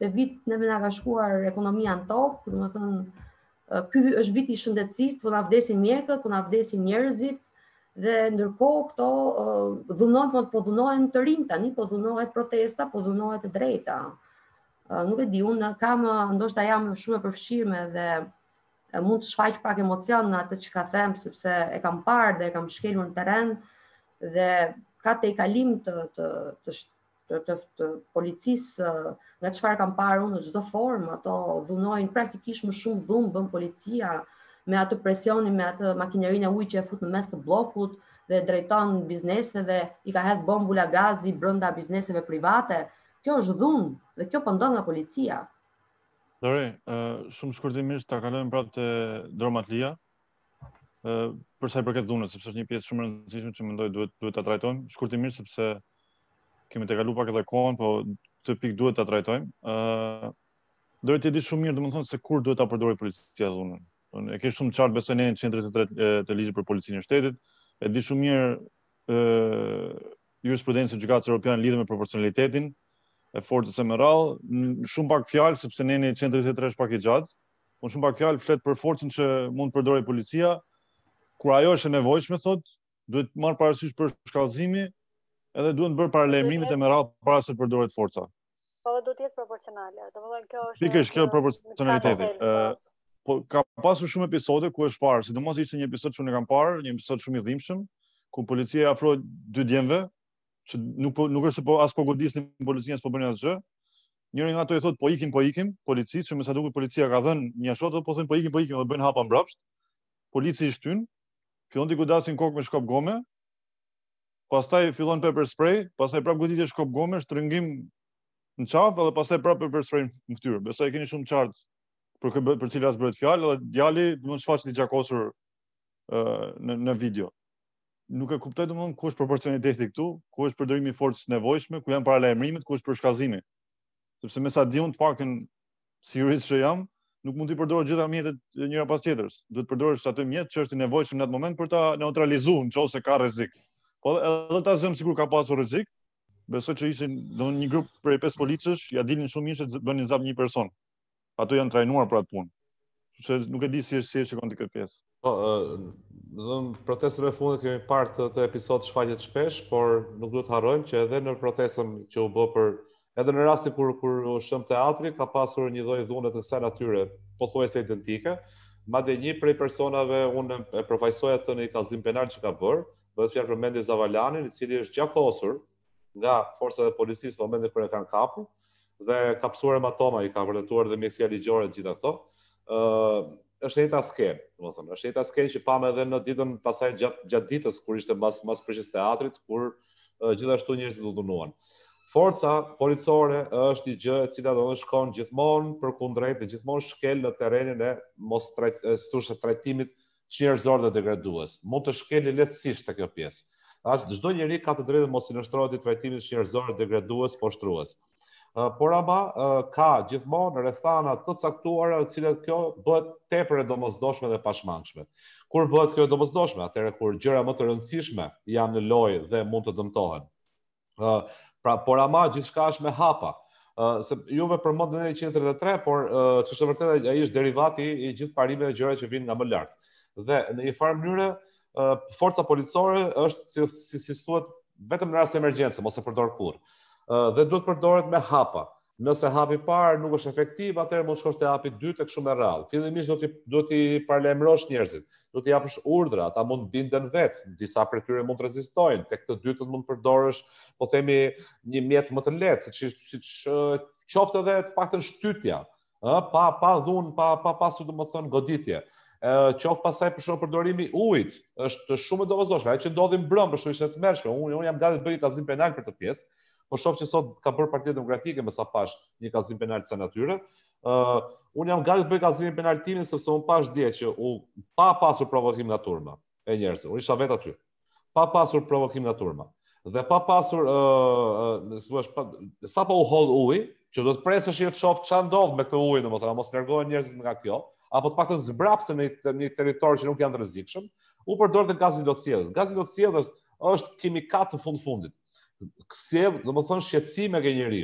te vit neve na ka shkuar ekonomia në tokë, domethënë ky është viti i shëndetësisë, po na vdesin mjekët, po na vdesin njerëzit, dhe ndërkohë këto uh, dhunohen, po dhunohen të rinj tani, po dhunohet protesta, po dhunohet të drejta. Uh, nuk e di, unë kam, ndoshta jam shumë e përfshirme dhe uh, mund të shfaq pak emocion në atë që ka them, sepse e kam parë dhe e kam shkelur në terren dhe ka te i kalim të, të, të, të, të, të policisë, uh, nga çfarë kam parë unë në çdo formë, ato dhunojnë praktikisht më shumë dhunë bën policia, me atë presionin, me atë makinerinë e ujit që e fut në mes të bllokut dhe drejton bizneseve, i ka hedhë bombula gazi brenda bizneseve private. Kjo është dhunë dhe kjo po ndodh nga policia. Lore, uh, shumë shkurtimisht ta kalojmë prapë te Dormatlia. Uh, për sa i përket dhunës, sepse është një pjesë shumë e rëndësishme që mendoj duhet duhet ta trajtojmë shkurtimisht sepse kemi të kaluar pak edhe kohën, po këtë pikë duhet ta trajtojmë. Ë uh, Dore ti di shumë mirë domethënë se kur duhet ta përdorë policia dhunën. E ke shumë qartë besoj në qendrën e tretë të ligjit për policinë e shtetit, e di shumë mirë ë jurisprudencën e gjykatës europiane lidhur me proporcionalitetin e forcës së merrall, shumë pak fjalë sepse ne në qendrën e tretë është pak i gjatë, por shumë pak fjalë flet për forcën që mund të përdorë policia kur ajo është e nevojshme, thotë, duhet marr parasysh për shkallëzimi, edhe duhet bërë paralajmërimet e merrall para se të përdoret forca. Po do të jetë proporcionale. Domethënë kjo është pikërisht kjo proporcionaliteti. Ë Po ka pasur shumë episode ku është parë, sidomos ishte një episod që unë kam parë, një episod shumë i dhimbshëm, ku policia afroi dy djemve, që nuk po nuk është se po as po godisnin policinë, as po bënin asgjë. Njëri nga ato i thotë po ikim, po ikim, policisë, që më sa duket policia ka dhënë një ashtu, po thonë po ikim, po ikim, dhe bëjnë hapa mbrapsht. Polici i shtyn, fillon të godasin kokë me shkop gome, pastaj fillon pepper spray, pastaj prap goditje shkop gome, shtrëngim në qafë, edhe pastaj prap pepper spray në fytyrë. Besoj e keni shumë qartë për kë, për cilat bëhet fjalë, dhe djali do të shfaqet i gjakosur uh, në në video. Nuk e kuptoj domosdoshmë ku është proporcionaliteti këtu, ku është përdorimi i forcës nevojshme, ku janë paralajmërimet, ku është përshkallëzimi. Sepse me sa di unë të paktën si jurist që jam, nuk mund të përdorësh gjitha mjetet njëra pas tjetrës. Duhet të përdorësh atë mjet që është i nevojshëm në atë moment për ta neutralizuar nëse ka rrezik. Po edhe ta zëm sikur ka pasur rrezik, besoj që ishin domosdoshmë një grup prej pesë policësh, ja dilin shumë mirë se bënin zap një person. Ato janë trajnuar për atë punë. Kështu që nuk e di si është si është shikon ti këtë pjesë. Po, do të thonë protestën e fundit kemi parë të, të episod shfaqet shpesh, por nuk duhet harrojmë që edhe në protestën që u bë për edhe në rastin kur kur u shëm teatri ka pasur një lloj dhune të kësaj natyre, pothuajse identike. Madje një prej personave unë e përfaqësoj atë në kallëzim penal që ka bërë, bëhet fjalë për Mendi Zavalanin, i cili është gjakosur nga forcat e policisë në momentin kur e kanë kapur dhe ka psuar hematoma, i ka vërtetuar dhe mjekësia ligjore të gjitha ato. Ë uh, është njëta skenë, domethënë, është njëta skenë që pam edhe në ditën pasaj gjatë gjatë ditës kur ishte mbas mbas prishjes teatrit, kur uh, gjithashtu njerëzit u dhunuan. Forca policore është një gjë e cila do të shkon gjithmonë përkundrejt dhe gjithmonë shkel në terrenin e mos trajt, thoshte trajtimit njerëzor dhe degradues. Mund të shkeli lehtësisht te kjo pjesë. Çdo njeri ka të drejtën mos i nështrohet i trajtimit njerëzor dhe degradues, poshtrues. Uh, por ama uh, ka gjithmonë rrethana të caktuara, të cilat kjo bëhet tepër e domosdoshme dhe pashmangshme. Kur bëhet kjo e domosdoshme, atëherë kur gjëra më të rëndësishme janë në lojë dhe mund të dëmtohen. Uh, pra, por ama gjithçka është me hapa. Uh, se juve përmendën edhe njëqind e tridhjetë e tre, por uh, ç'është vërtet ai është derivati i gjithë parimeve dhe gjërave që vijnë nga më lart. Dhe në një farë mënyrë uh, forca policore është si si, si thuhet vetëm në rast emergjencë, mos e përdor kurrë. Uh, dhe duhet përdoret me hapa. Nëse hapi i parë nuk është efektiv, atëherë mund shkosh te hapi i dytë e kështu me radhë. Fillimisht do t'i do t'i paralajmërosh njerëzit, do t'i japësh urdhra, ata mund binden vetë, disa prej tyre mund të rezistojnë, tek të dytën mund përdorësh, po themi, një mjet më të lehtë, siç siç qoftë edhe të paktën shtytja, ë, pa pa dhunë, pa pa pasur domethënë goditje. Ë, qoftë pasaj për shkak përdorimi i ujit, është shumë e domosdoshme. Ajo që ndodhi mbrëm për shkak të tmerrshme, unë unë jam gati të bëj kallëzim penal për këtë pjesë. Po shoh që sot ka bërë Partia Demokratike me sa pash një kallëzim penal të kësaj natyre. Uh, unë jam gati të bëj kallëzimin penal timin sepse unë pash dje që u pa pasur provokim nga turma e njerëzve. Unë isha vetë aty. Pa pasur provokim nga turma. Dhe pa pasur uh, uh, thuaç pa sapo u hodh uji, që do të presësh që të shoh çfarë ndodh me këtë ujë, domethënë mos largohen njerëzit nga kjo, apo të paktën zbrapsen në një territor që nuk janë të rrezikshëm, u përdor gazi lotësielës. Gazi lotësielës është kimikat të fundfundit. Sjell, domethënë shqetësim e ke njeriu.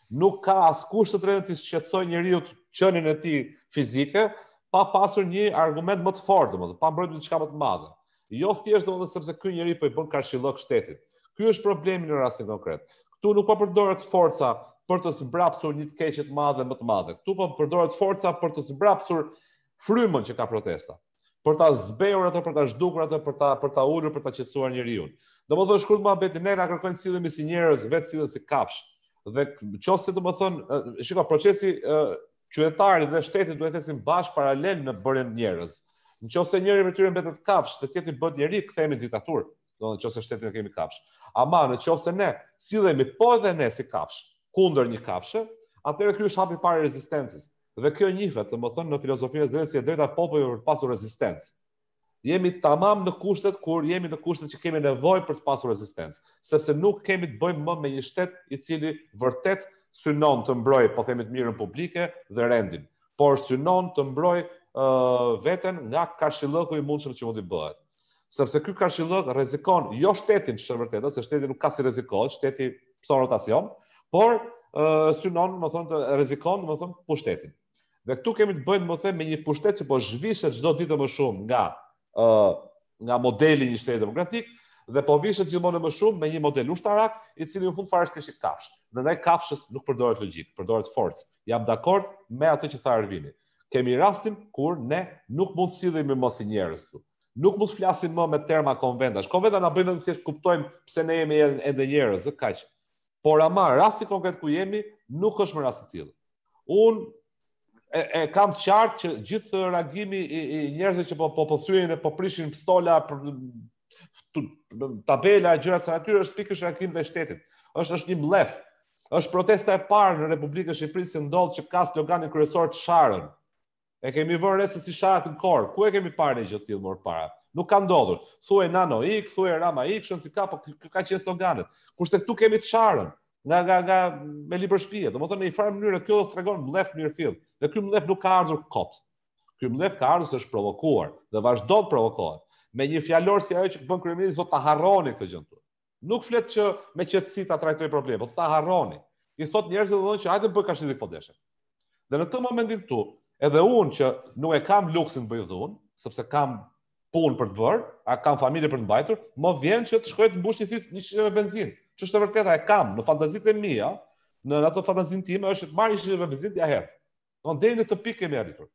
Nuk ka askush të drejtën të shqetësojë njeriu qenien e tij fizike pa pasur një argument më të fortë, domethënë, pa mbrojtur diçka më të madhe. Jo thjesht domethënë sepse ky njeri po i bën karshillok shtetit. Ky është problemi në rastin konkret. Ktu nuk po përdoret forca për të zbrapsur një të keqe të madhe më të madhe. Ktu po përdoret forca për të zbrapsur frymën që ka protesta. Për ta zbehur ato, për ta zhdukur ato, për ta për ta ulur, për ta qetësuar njeriu. Domethënë shkurt muhabeti, ne na kërkojnë të sillemi si njerëz, vetë sillen si kafsh. Dhe nëse domethënë, shiko, procesi qytetarit dhe shteti duhet të ecin bashkë paralel në bërjen njerëz. Nëse njëri prej tyre mbetet kafsh dhe tjetri bëhet njeri, kthehemi në diktaturë. Domethënë nëse shtetin e kemi kafsh. Ama nëse ne sillemi po edhe ne si kafsh kundër një kafshë, atëherë ky është hapi i parë i rezistencës. Dhe kjo njihet, domethënë në filozofinë e drejtës si e drejta e popullit për të pasur rezistencë. Jemi tamam në kushtet kur jemi në kushtet që kemi nevojë për të pasur rezistencë, sepse nuk kemi të bëjmë më me një shtet i cili vërtet synon të mbrojë, po themi të mirën publike dhe rendin, por synon të mbrojë uh, veten nga karshillëku i mundshëm që mund të bëhet. Sepse ky karshillëk rrezikon jo shtetin që vërtet, se shteti nuk ka si rrezikohet, shteti pson rotacion, por uh, synon, më thonë, të rrezikon, më thonë, pushtetin. Dhe këtu kemi të bëjmë, më them, me një pushtet që po zhvishet çdo ditë më shumë nga uh, nga modeli një shteti demokratik dhe po vishet gjithmonë më shumë me një model ushtarak i cili në fund fare është thjesht kafsh. Dhe ndaj kafshës nuk përdoret logjik, përdoret forcë. Jam dakord me atë që tha Ervini. Kemi rastin kur ne nuk mund të sillemi më si njerëz këtu. Nuk mund të flasim më me terma konvendash. Konventa na bëjnë thjesht kuptojmë pse ne jemi ende njerëz, kaq. Por ama rasti konkret ku jemi nuk është më rast i tillë. Unë E, e kam qartë që gjithë reagimi i, i njerëzve që po po po thyen e po prishin pistola për tabela gjëra të natyre është pikërisht reagim ndaj shtetit. Është është një mllef. Është protesta e parë në Republikën e Shqipërisë që ndodh që ka sloganin kryesor të sharën. E kemi vënë re se si sharat në kor. Ku e kemi parë një gjë të tillë më parë? Nuk ka ndodhur. Thuaj Nano ik, thuaj Rama ik, shon si ka, po ka qenë sloganet. Kurse këtu kemi të sharën. Nga nga nga me libër shtëpie. Domethënë në një farë mënyrë kjo tregon mllef mirë fill. Dhe ky mllef nuk ka ardhur kot. Ky mllef ka ardhur se është provokuar dhe vazhdon të provokohet. Me një fjalor si ajo që bën kryeministri thotë ta harroni këtë gjë këtu. Nuk flet që me qetësi ta trajtoj problemin, po ta harroni. I thot njerëzve thonë që hajde bëj kashillik po deshe. Dhe në këtë momentin këtu, edhe unë që nuk e kam luksin të bëj dhunë, sepse kam punë për të bërë, a kam familje për të mbajtur, më vjen që të shkoj të mbush një thit një shishe me benzinë. Që është e vërteta e kam në fantazitë e mia, në ato fantazinë time është të marr një shishe me benzinë t'ia hedh. Don deri në këtë pikë kemi arritur.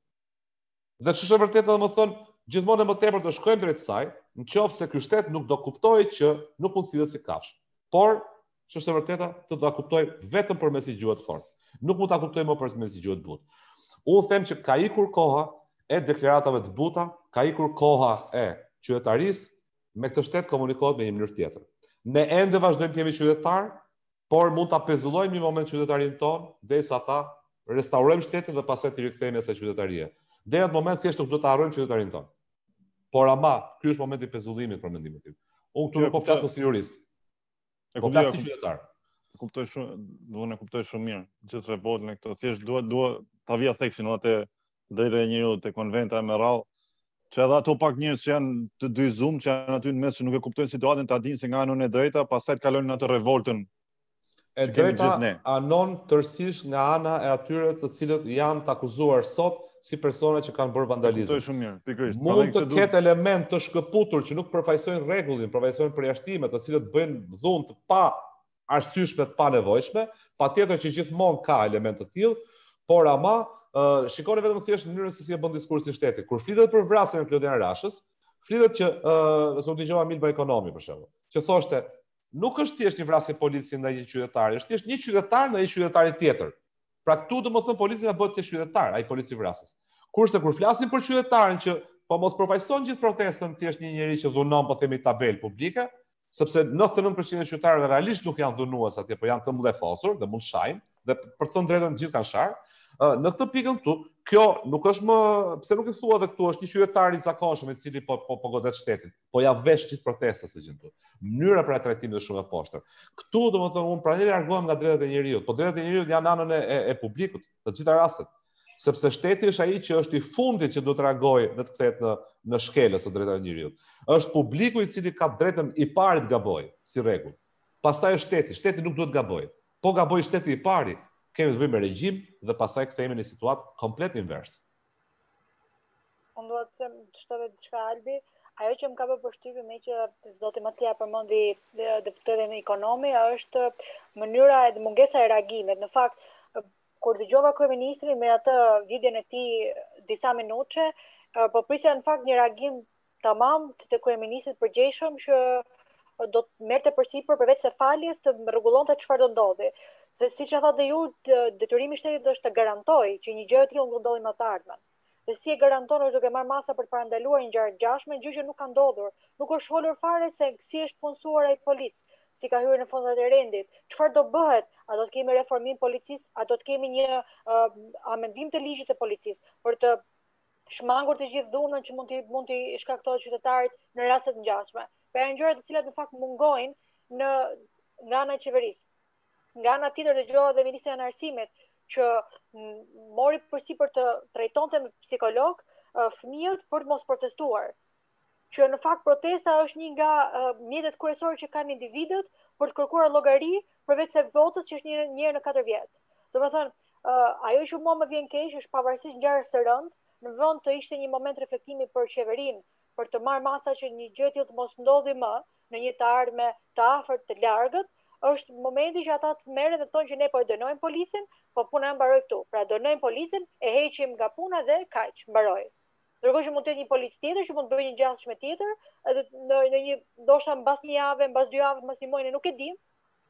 Dhe ç'është e vërteta, domethënë, gjithmonë më tepër do shkojmë drejt saj, nëse ky shtet nuk do kuptojë që nuk mund të sillet si kafsh. Por ç'është e vërteta, të do ta kuptoj vetëm përmes një gjuhë të fortë. Nuk mund ta kuptoj më përmes një gjuhë të butë. Unë them që ka ikur koha e deklaratave të buta, ka ikur koha e qytetarisë, me këtë shtet komunikohet me një mënyrë tjetër. Ne ende vazhdojmë të jemi qytetar, por mund ta pezullojmë një moment qytetarin ton, derisa ata restaurojmë shtetin dhe pastaj të rikthehemi asaj qytetarie. Deri atë moment thjesht nuk do ta harrojmë qytetarin ton. Por ama, ky është momenti i pezullimit për mendimin tim. Unë këtu nuk po flas si jurist. Po flas si qytetar. Kuptoj shumë, duhet e kuptoj shumë mirë gjithë revoltën e këto. Thjesht duhet duhet ta vija thekshin atë drejtë e njeriu te konventa me radhë. Që edhe ato pak njerëz që janë të dy zum, që janë aty në mes që nuk e kuptojnë situatën, ta dinë se nga anën e drejta, pastaj të kalojnë në atë revoltën. E drejta anon tërësisht nga ana e atyre të cilët janë të akuzuar sot si persona që kanë bërë vandalizëm. Kuptoj shumë mirë, pikërisht. Mund të ketë element të shkëputur që nuk përfaqësojnë rregullin, përfaqësojnë përjashtime të cilët bëjnë dhunë të pa arsyeshme, të pa nevojshme, patjetër që gjithmonë ka element të tillë, por ama Uh, shikoni vetëm thjesht në mënyrën se si e bën diskursin shteti. Kur flitet për vrasjen e Klodian Rashës, flitet që ë uh, dëgjova Milba Ekonomi për shembull, që thoshte nuk është thjesht një vrasje policie ndaj një qytetari, është thjesht një qytetar ndaj një qytetari tjetër. Pra këtu domethënë policia bëhet thjesht qytetar, ai polici vrasës. Kurse kur flasim për qytetarin që po mos përfaqëson gjithë protestën thjesht një njerëz që dhunon po themi tabel publike, sepse nëntëdhjetë e nëntë përqind e qytetarëve realisht nuk janë dhunues atje, po janë të mllefosur dhe mund shajnë, dhe për të thënë drejtën gjithë kanë sharë. Në këtë pikën këtu, kjo nuk është më, pse nuk e thua edhe këtu, është një qytetar i zakonshëm i cili po po, po godet shtetin, po ja vesh gjithë protestat së gjë këtu. Mënyra për trajtimit është shumë e poshtër. Këtu domethënë unë pranë largohem nga drejtat e njerëzit, po drejtat e njerëzit janë anën e, e, e publikut, në të gjitha rastet. Sepse shteti është ai që është i fundit që duhet të reagojë dhe të kthehet në në shkelës së drejtave të njerëzit. Është publiku i cili ka drejtën i pari të gabojë, si rregull. Pastaj është shteti, shteti nuk duhet të gabojë. Po gaboj shteti i pari, kemi të bëjmë me regjim dhe pastaj kthehemi në situatë komplet inverse. Unë do të them të shtove diçka Albi, ajo që më ka bërë përshtypje me që zoti Mattia përmendi deputetin ekonomi është mënyra e mungesa e reagimit. Në fakt, kur dëgjova kryeministrin me atë videon e tij disa minutë, po prisja në fakt një reagim tamam të kryeministrit përgjegjshëm që do të merrte përsipër përveç se faljes të rregullonte çfarë do ndodhi. Se siç e thatë ju, detyrimi i shtetit është të garantojë që një gjë e tillë nuk do ndodhi më të ardhmen. Dhe si e garanton është duke marrë masa për të parandaluar një ngjarje gjashme, gjë që nuk ka ndodhur. Nuk është folur fare se si është punësuar ai polic, si ka hyrë në fondat e rendit, çfarë do bëhet, a do të kemi reformim policisë, a do të kemi një uh, amendim të ligjit të policisë për të shmangur të gjithë dhunën që mund të mund të shkaktojë qytetarit në raste të ngjashme. Për janë gjëra të cilat në fakt mungojnë në nga ana e qeverisë. Nga ana tjetër dëgjova dhe ministrin e arsimit që mori përsipër të trajtonte me psikolog uh, fëmijët për të mos protestuar. Që në fakt protesta është një nga uh, mjetet kryesore që kanë individët për të kërkuar llogari përveç se votës që është një një në katër vjet. Domethënë, uh, ajo që mua më vjen keq është pavarësisht ngjarjes së rënd, në vend të ishte një moment reflektimi për qeverinë, për të marrë masa që një gjë e tillë të mos ndodhi më në një të ardhme të afërt të largët, është momenti që ata të merren dhe thonë që ne po e dënojmë policin, po puna mbaroi këtu. Pra dënojmë policin, e heqim nga puna dhe kaq, mbaroi. Ndërkohë që mund të jetë një polic tjetër që mund të bëjë një gjashme tjetër, edhe në, në një ndoshta mbas një jave, mbas dy javë, mbas një muaji, nuk e dim.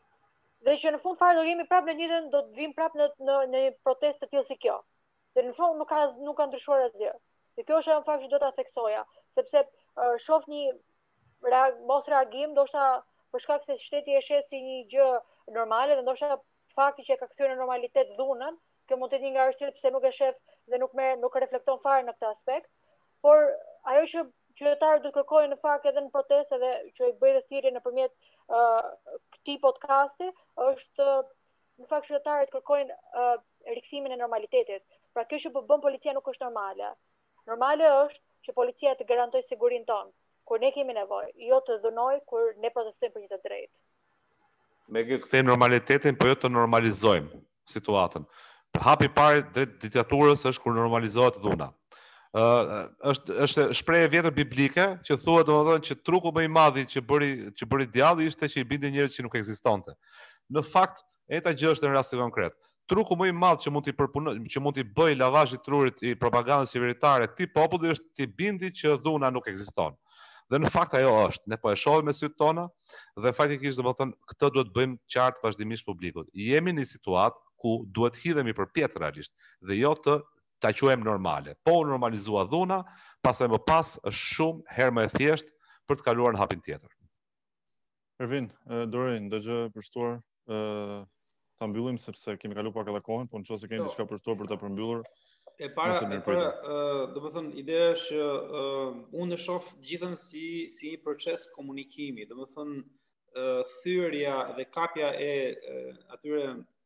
Dhe që në fund fare do jemi prapë në njëjtën, do të vim prapë në në në një protestë të tillë si kjo. Dhe në fund nuk ka nuk ka ndryshuar asgjë. Dhe kjo është në fakt që do ta theksoja, sepse uh, shoh një reag, mos reagim, ndoshta për shkak se shteti e sheh si një gjë normale dhe ndoshta fakti që e ka kthyer në normalitet dhunën, kjo mund të jetë një nga arsyet pse nuk e shef dhe nuk merr nuk reflekton fare në këtë aspekt. Por ajo që qytetarët do të kërkojnë në fakt edhe në protestë dhe që i bëj dhe thirrje nëpërmjet uh, këtij podcasti është në fakt qytetarët kërkojnë uh, rikthimin e normalitetit. Pra kjo që po bën policia nuk është normale. Normale është që policia të garantojë sigurinë tonë kur ne kemi nevojë, jo të dhunojë kur ne protestojmë për një të drejtë. Me këtë kthejmë normalitetin, po jo të normalizojmë situatën. Hapi i parë drejt diktaturës është kur normalizohet dhuna. Uh, është është shprehje vjetër biblike që thuhet domethënë që truku më i madh që bëri që bëri djalli ishte që i binte njerëz që nuk ekzistonte. Në fakt, eta gjë është në rasti konkret. Truku më i madh që mund t'i përpunoj, që mund t'i bëj lavazhit trurit i propagandës qeveritare këtij populli është t'i bindi që dhuna nuk ekziston. Dhe në fakt ajo është, ne po e shohim me sytë tona dhe faktikisht domethënë këtë duhet bëjmë qartë vazhdimisht publikut. Jemi në një situatë ku duhet hidhemi përpjet realisht dhe jo të ta quajmë normale. Po u normalizua dhuna, pastaj më pas është shumë herë më e thjeshtë për të kaluar në hapin tjetër. Ervin, Dorin, ndëgjë për shtuar, ta mbyllim sepse kemi kaluar pak edhe kohën, po nëse keni diçka për shtuar për ta përmbyllur. E para, e para uh, do të thënë, ideja është që uh, unë e shoh gjithën si si një proces komunikimi, do të thënë uh, thyrja dhe kapja e uh, atyre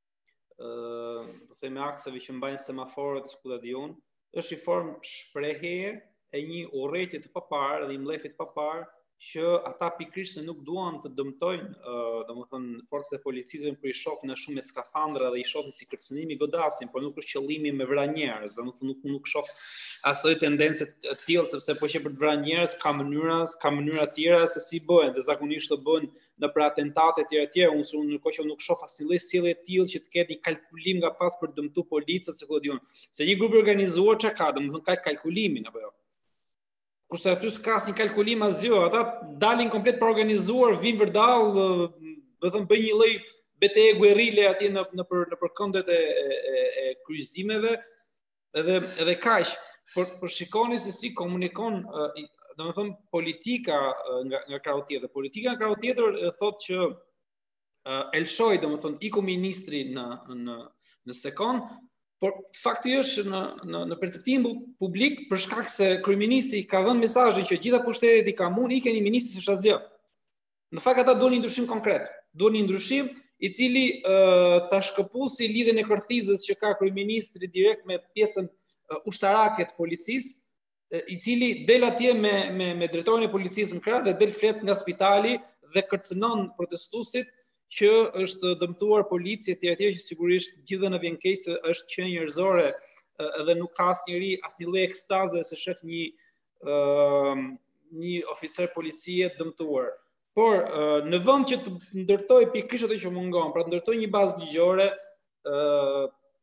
uh, po them akseve që mbajnë semaforët, ku ta di unë, është një formë shprehjeje e një urrëtie të paparë dhe një mbledhje të paparë që ata pikërisht se nuk duan të dëmtojnë, uh, domethënë forcat e policisë kur i shohin në shumë me skafandra dhe i shohin si kërcënimi godasin, por nuk është qëllimi me vrarë njerëz, domethënë nuk nuk shoh asnjë tendencë të tillë sepse po që për të vrarë njerëz ka mënyra, ka mënyra të tjera se si bëhen dhe zakonisht të bëhen në për atentate të tjera të tjera, unë ndërkohë që nuk shoh asnjë lloj sjellje të tillë që të ketë një kalkulim nga pas për të dëmtuar policët se ku diun. Se një grup i organizuar çka ka, domethënë ka kalkulimin apo jo. Kurse aty s'ka asnjë kalkulim asgjë, ata dalin komplet pa organizuar, vinë vërdall, do të thënë bëjnë një lloj betejë guerrile atje në në për në për këndet e e, e kryqëzimeve, edhe edhe kaq. Por por shikoni se si komunikon, domethënë politika nga nga krau tjetër. Politika nga krau tjetër thotë që Elshoj, domethënë iku ministri në në në sekond. Por fakti është në në në perceptimin publik për shkak se kryeministri ka dhënë mesazhin që gjitha pushtetet i kam unë ikën i ministrit s'është asgjë. Në fakt ata duan një ndryshim konkret, duan një ndryshim i cili uh, ta shkëputsi lidhjen e kërthizës që ka kryeministri direkt me pjesën uh, ushtarake të policisë, uh, i cili del atje me me me drejtorin e policisë në krah dhe del flet nga spitali dhe kërcënon protestuesit që është dëmtuar policia etj etj, që sigurisht gjithë në vjen keq se është qenë njerëzore edhe nuk ka asnjëri asnjë lloj ekstaze se shef një uh, një oficer policie dëmtuar. Por uh, në vend që të ndërtoj pikërisht ato që mungon, pra të ndërtoj një bazë ligjore, uh,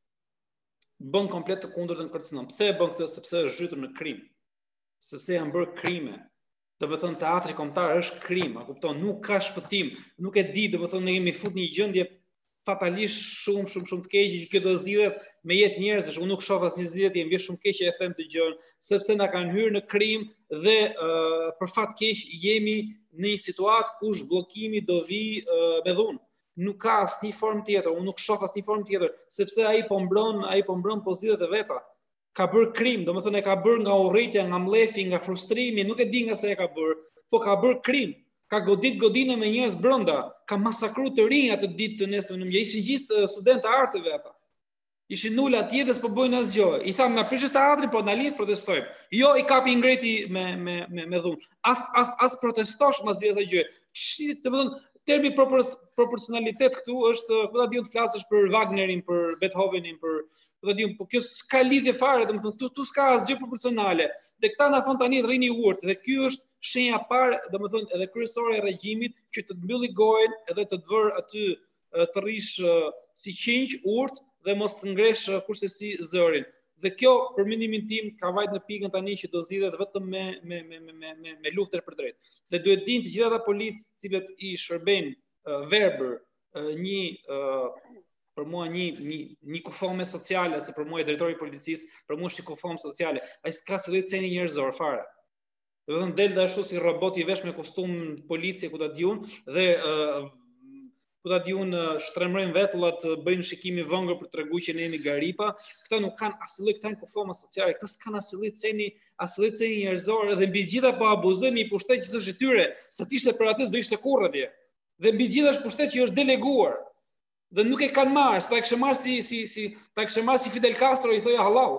bën komplet të kundërtën kërcënon. Pse e bën këtë? Sepse është zhytur në krim. Sepse janë bërë krime. Do të thënë teatri kombëtar është krim, a kupton? Nuk ka shpëtim. Nuk e di, do të thënë ne kemi fut një gjendje fatalisht shumë shumë shumë të keqe që kjo do zgjidhet me jetë njerëzish. Unë nuk shoh asnjë zgjidhje, jam vjen shumë keq që e them të gjën, sepse na kanë hyrë në krim dhe uh, për fat keq jemi në një situatë ku zhbllokimi do vi uh, me dhunë. Nuk ka asnjë formë tjetër, unë nuk shoh asnjë formë tjetër, sepse ai po mbron, ai po mbron pozitët e veta. Ka bërë krim, domethënë e ka bërë nga urrëtia, nga mlefi, nga frustrimi, nuk e di nga sa e ka bërë, po ka bërë krim. Ka godit godine me njerëz brenda, ka masakru të rinj atë ditë të nesër në mëngjes, ishin gjithë studentë arteve ata. Ishin nul atje dhe s'po bojnë asgjë. I tham na prishë teatrin, po na lidh protestojmë. Jo, i kapi ngreti me me me me dhunë. As as as protestosh mas asaj gjë. Çi, domethënë termi propor, proporcionalitet këtu është, po ta diun të flasësh për Wagnerin, për Beethovenin, për po ta diun, po kjo s'ka lidhje fare, domethënë tu tu s'ka asgjë proporcionale. Dhe këta na thon tani rrini urt, dhe ky është shenja parë, domethënë edhe kryesore e regjimit që të të mbylli gojën edhe të të vër aty të rrish si qinj urt dhe mos të ngresh kurse si zërin. Dhe kjo për mendimin tim ka vajt në pikën tani që do zgjidhet vetëm me me me me me me, me luftën për drejtë. Dhe duhet dinë të gjithë ata policë të cilët i shërbejnë uh, verbër uh, një uh, për mua një një një kufome sociale, se për mua e drejtori i policisë, për mua është një kufome sociale. Ai s'ka se lloj ceni njerëzor fare. Do të thënë del ashtu si robot i vesh me kostum policie ku ta diun dhe uh, ku ta diun uh, shtremrojnë vetullat, uh, bëjnë shikimi vëngër për treguar që ne jemi garipa. Këta nuk kanë asnjë këta kufoma sociale, këta s'kan asnjë ceni, asnjë ceni njerëzor dhe mbi gjitha po abuzojnë i pushtet që është i tyre, sa të ishte për atë do ishte kurrë atje. Dhe mbi gjitha është pushtet që është deleguar. Dhe nuk e kanë marrë, s'ta e kishte marrë si si si ta kishte marrë si Fidel Castro i thoja hallau.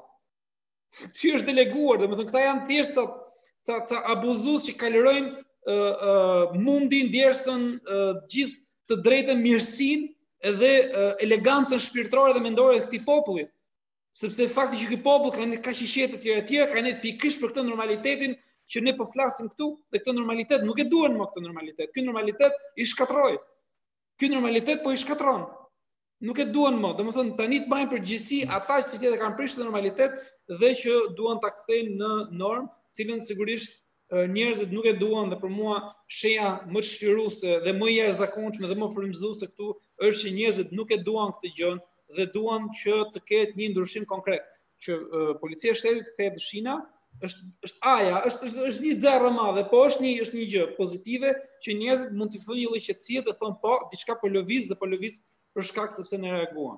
Ky është deleguar, domethënë këta janë thjesht ca ca, ca abuzues që kalorojnë uh, uh, mundin, djersën, uh, gjithë të drejtën, mirësinë edhe uh, elegancën shpirtërore dhe mendore të këtij populli. Sepse fakti që ky popull ka ne kaq i qetë të tjerë të tjerë, ka ne pikërisht për këtë normalitetin që ne po flasim këtu, dhe këtë normalitet nuk e duan më këtë normalitet. Ky normalitet i shkatroi. Ky normalitet po i shkatron. Nuk e duan më. Domethënë tani të bëjnë përgjegjësi ata që tjetër kanë prishur normalitet dhe që duan ta kthejnë në normë, cilën sigurisht njerëzit nuk e duan, dhe për mua shenja më çliruese dhe më e jashtëzakonshme dhe më frymëzuese këtu është që njerëzit nuk e duan këtë gjë dhe duan që të ketë një ndryshim konkret, që uh, policia e shtetit kthehet në shina, është është aja, është është, është një xherrë e madhe, po është një është një gjë pozitive që njerëzit mund të fillojnë një lloj qetësie dhe thonë po, diçka po lëviz dhe po lëviz për shkak sepse ne reaguan.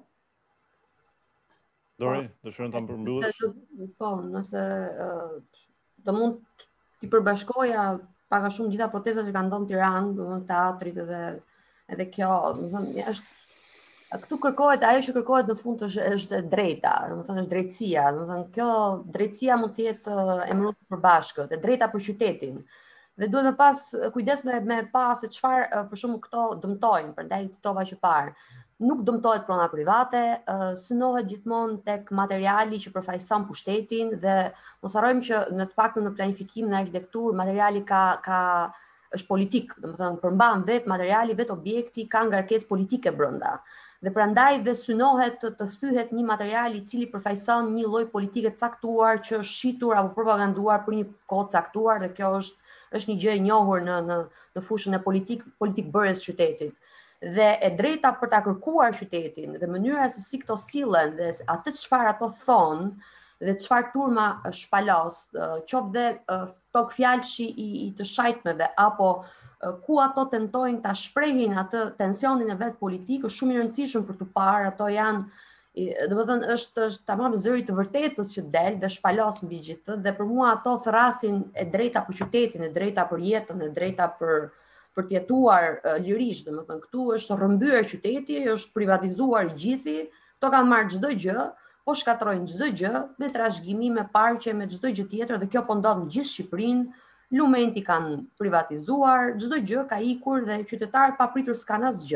Dori, dëshiron ta përmbyllësh? Po, nëse uh, do mund t'i përbashkoja pak a shumë gjitha protestat që kanë ndodhur në Tiranë, domethënë teatrit edhe edhe kjo, domethënë është këtu kërkohet ajo që kërkohet në fund është është drejta, domethënë është drejtësia, domethënë kjo drejtësia mund të jetë emëruar përbashkët, e drejta për qytetin. Dhe duhet me pas kujdes me me pas se çfarë për shkakun këto dëmtojnë, prandaj citova që parë. Nuk dëmtohet prona private, synohet gjithmonë tek materiali që përfaqëson pushtetin dhe mos harrojmë që në të paktën në planifikim në arkitekturë materiali ka ka është politik, domethënë përmban vet materiali, vet objekti ka ngarkesë politike brenda. Dhe prandaj dhe synohet të, të thyhet një material i cili përfaqëson një lloj politike të caktuar që është shitur apo propaganduar për një kohë të caktuar, dhe kjo është është një gjë e njohur në në në fushën e politik politik bërjes qytetit. Dhe e drejta për ta kërkuar qytetin dhe mënyra se si këto sillen dhe atë çfarë ato thon dhe çfarë turma shpalos, qoftë dhe tok fjalëshi i, i të shajtmeve apo ku ato tentojnë ta shprehin atë tensionin e vet politik, është shumë i rëndësishëm për të parë. Ato janë, domethënë është është tamam zëri të vërtetës që del dhe shpalos mbi gjithë, dhe për mua ato thrasin e drejta për qytetin, e drejta për jetën, e drejta për për të jetuar uh, lirisht, domethënë këtu është rrëmbyer qyteti, është privatizuar i gjithi, to kanë marrë çdo gjë, po shkatrojnë çdo gjë me trashëgimi, me parqe, me çdo gjë tjetër, dhe kjo po ndodh në gjithë Shqipërinë. Lumenti kanë privatizuar, çdo gjë ka ikur dhe qytetarët papritur s'kan asgjë.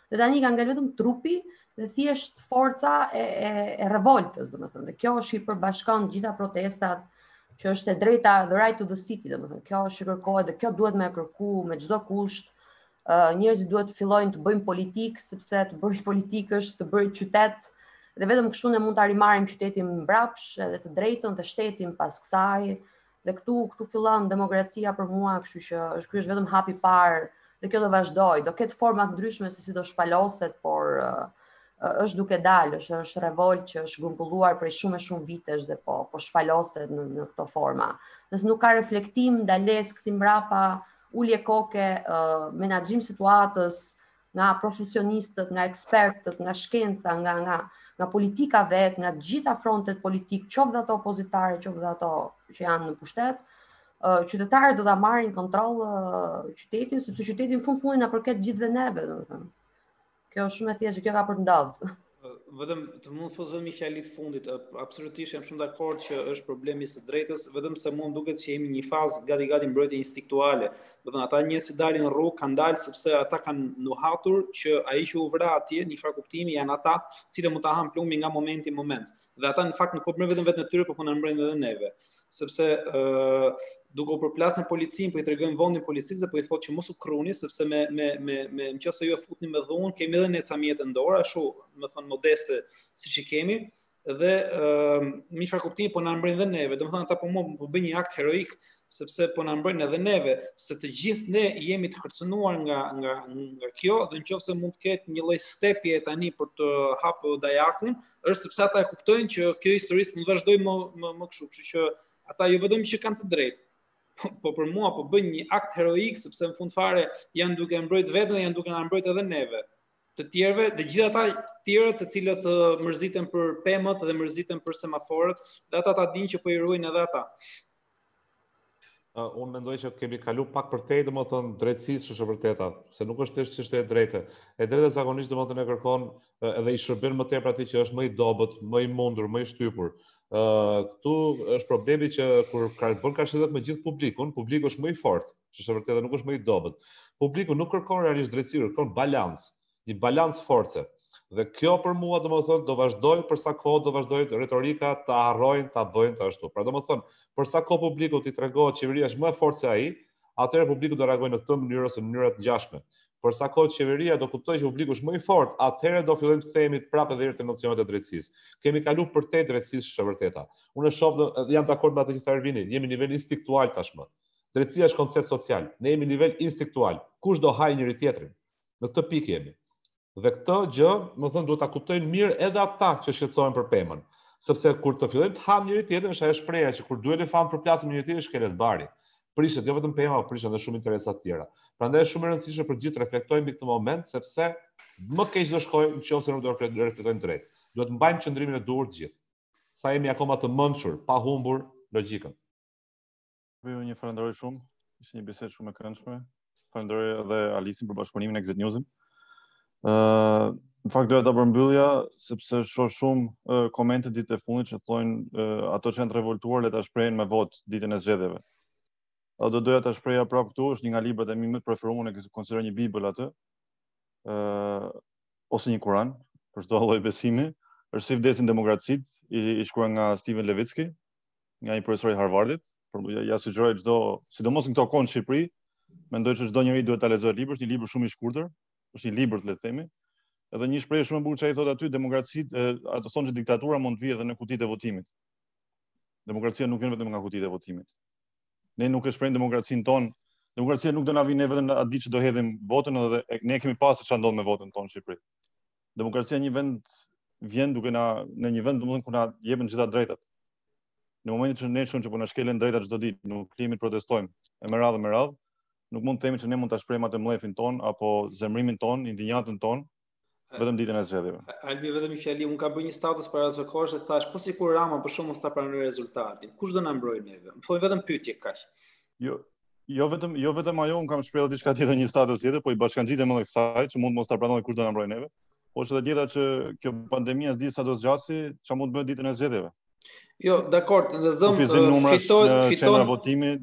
Dhe tani ka ngel vetëm trupi dhe thjesht forca e, e, e revoltës, domethënë. Dhe kjo është i përbashkon gjitha protestat, që është e drejta, the right to the city, domethënë. Kjo është që kërkohet dhe kjo duhet me kërku me çdo kusht. Uh, njerëzit duhet të fillojnë të bëjnë politikë, sepse të bëj politikë është të bëj qytet, dhe vetëm kështu ne mund ta rimarrim qytetin mbrapsh, edhe të drejtën të shtetin pas kësaj. Dhe këtu këtu fillon demokracia për mua, kështu që është ky është vetëm hapi i parë dhe kjo do vazhdoj, do ketë forma të ndryshme se si do shpaloset, por uh, është duke dalë, është është revolt që është grumbulluar prej shumë e shumë vitesh dhe po po shpaloset në, në këto forma. Nëse nuk ka reflektim ndales këtij mbrapa, ulje koke, uh, menaxhim situatës nga profesionistët, nga ekspertët, nga shkenca, nga nga nga politika vet, nga gjitha frontet politik, qoftë ato opozitare, qoftë ato që janë në pushtet, uh, qytetarët do ta marrin kontroll uh, qytetin, sepse qyteti në fund fundit na përket gjithëve neve, domethënë. Kjo është shumë e thjeshtë, kjo ka për të ndodhur. Vetëm të mund të fuzojmë një fjali të fundit, absolutisht jam shumë dakord që është problemi i së drejtës, vetëm se mund duket që jemi në një fazë gati-gati mbrojtje instinktuale. Do të thënë ata njerëz që dalin në rrugë kanë dalë sepse ata kanë nuhatur që ai që u vra atje në një farë kuptimi janë ata që mund ta hanë plumbin nga momenti në moment. Dhe ata në fakt nuk po bëjnë vetëm vetë në tyre, por po na mbrojnë edhe neve. Sepse ë duke u përplasur në policinë, po i tregojnë vendin policisë, po i thotë që mos u kruni, sepse me me me me nëse ju e futni me dhunë, kemi edhe ne ca mjete në dorë, ashtu, më thon modeste siç i kemi, dhe ë në një farë kuptimi po na mbrojnë edhe neve. Domethënë ata po mo po bëjnë një akt heroik, sepse po na mbrojnë edhe neve, se të gjithë ne jemi të kërcënuar nga nga nga kjo, dhe nëse mund të ketë një lloj stepje tani për të hapur dajakun, është sepse ata e kuptojnë që kjo historisë mund të vazhdojë më më, më kështu, kështu që ata jo vetëm që kanë të drejtë, po, po për mua po bëjnë një akt heroik, sepse në fund fare janë duke mbrojtë veten dhe janë duke na mbrojtë edhe neve. Të tjerëve, dhe gjithë ata të tjerë të cilët uh, mërziten për pemët dhe mërziten për semaforët, dhe ata ta dinë që po i ruajnë edhe ata. Uh, unë mendoj që kemi kalu pak për tej, domethënë drejtësisë është e vërteta, se nuk është thjesht çështje e drejtë. E drejta zakonisht domethënë e kërkon uh, edhe i shërben më tepër atij që është më i dobët, më i mundur, më i shtypur. Uh, këtu është problemi që kur ka bën kashëdet me gjithë publikun, publiku është më i fortë, që është e vërtetë, nuk është më i dobët. Publiku nuk kërkon realisht drejtësi, kërkon balancë, një balancë force. Dhe kjo për mua domethënë do vazhdojë për sa kohë do vazhdojë retorika ta harrojnë, ta bëjnë ta ashtu. Pra domethënë, për sa kohë publiku t'i tregohet qeveria është më e fortë se ai, atëherë publiku do reagojë në këtë mënyrë ose në mënyra të ngjashme. Për sa kohë qeveria do kuptojë që publiku është më i fortë, atëherë do fillojmë të kthehemi prapë edhe te nocionet e drejtësisë. Kemi kaluar për tej drejtësisë, është e vërteta. Unë e shoh, jam dakord me atë që tha Ervini, jemi në nivel instinktual tashmë. Drejtësia është koncept social. Ne jemi në nivel instinktual. Kush do hajë njëri tjetrin? Në këtë pikë jemi. Dhe këtë gjë, më thënë, duhet ta kuptojnë mirë edhe ata që shqetësohen për pemën. Sepse kur të fillojmë të hamë njëri tjetrin, është ajo shpreha që kur duhet elefant përplasim njëri tjetrin, shkelet bari. Prishet jo vetëm pema, por prishen edhe shumë interesa të tjera. Prandaj është shumë e rëndësishme për gjithë reflektojmë mbi këtë moment, sepse më keq do shkojë nëse nuk do reflektojmë drejt. Duhet të mbajmë qëndrimin e duhur të gjithë. Sa jemi akoma të mençur, pa humbur logjikën. Ju një falenderoj shumë, ishte një bisedë shumë e këndshme. Falenderoj edhe Alisin për bashkëpunimin e Exit News-it. Uh, në fakt doja ta përmbyllja sepse shoh shumë uh, komente ditën e fundit që thonë uh, ato që janë të revoltuar le ta shprehin me votë ditën e zgjedhjeve. A do doja ta shprehja prapë këtu, është një nga librat e mi më të preferuar, unë e konsideroj një bibël atë. Uh, ose një Kur'an, për çdo lloj besimi, është Si vdesin demokracitë, i, i shkruar nga Steven Levitsky, nga një profesor i Harvardit. Por ja, ja sugjeroj çdo, sidomos në këto kohë në Shqipëri, mendoj që çdo njeri duhet ta lexojë librin, është një libër shumë i shkurtër. Është një libër, le të themi. Edhe një shprehje shumë e bukur që ai thotë aty, demokracitë, ato thonë që diktatura mund të vijë edhe në kutitë e votimit. Demokracia nuk vjen vetëm nga kutitë e votimit. Ne nuk e shprehim demokracinë tonë. Demokracia nuk do na vijë vetëm atë ditë që do hedhim votën, edhe ne kemi pasur çfarë ndodh me votën tonë në Shqipëri. Demokracia në një vend vjen duke na në një vend domethënë ku na jepen gjitha drejtat. Në momentin që ne shohim që po na shkelen drejtat çdo ditë, nuk kemi të protestojmë e me radhë me radhë. Nuk mund të themi që ne mund ta shprehim atë mllëfin ton apo zemrimin ton, indinjatën ton vetëm ditën e zgjedhjeve. Albi vetëm një fjali, unë ka bërë një status para asaj kohë dhe thash, po sikur Rama për shkak mos ta pranoj rezultatin. Kush do na mbrojë neve? Më thoi vetëm pyetje kaq. Jo, jo vetëm jo vetëm ajo, unë kam shprehur diçka tjetër, një status tjetër, po i bashkangjitem edhe kësaj që mund mos ta pranoj kush do na mbrojë neve. Po është edhe dieta që kjo pandemia s'di sa do zgjasi, ç'a mund të bëjë ditën e zgjedhjeve. Jo, dakord, në zëm fiton fiton fiton votimi.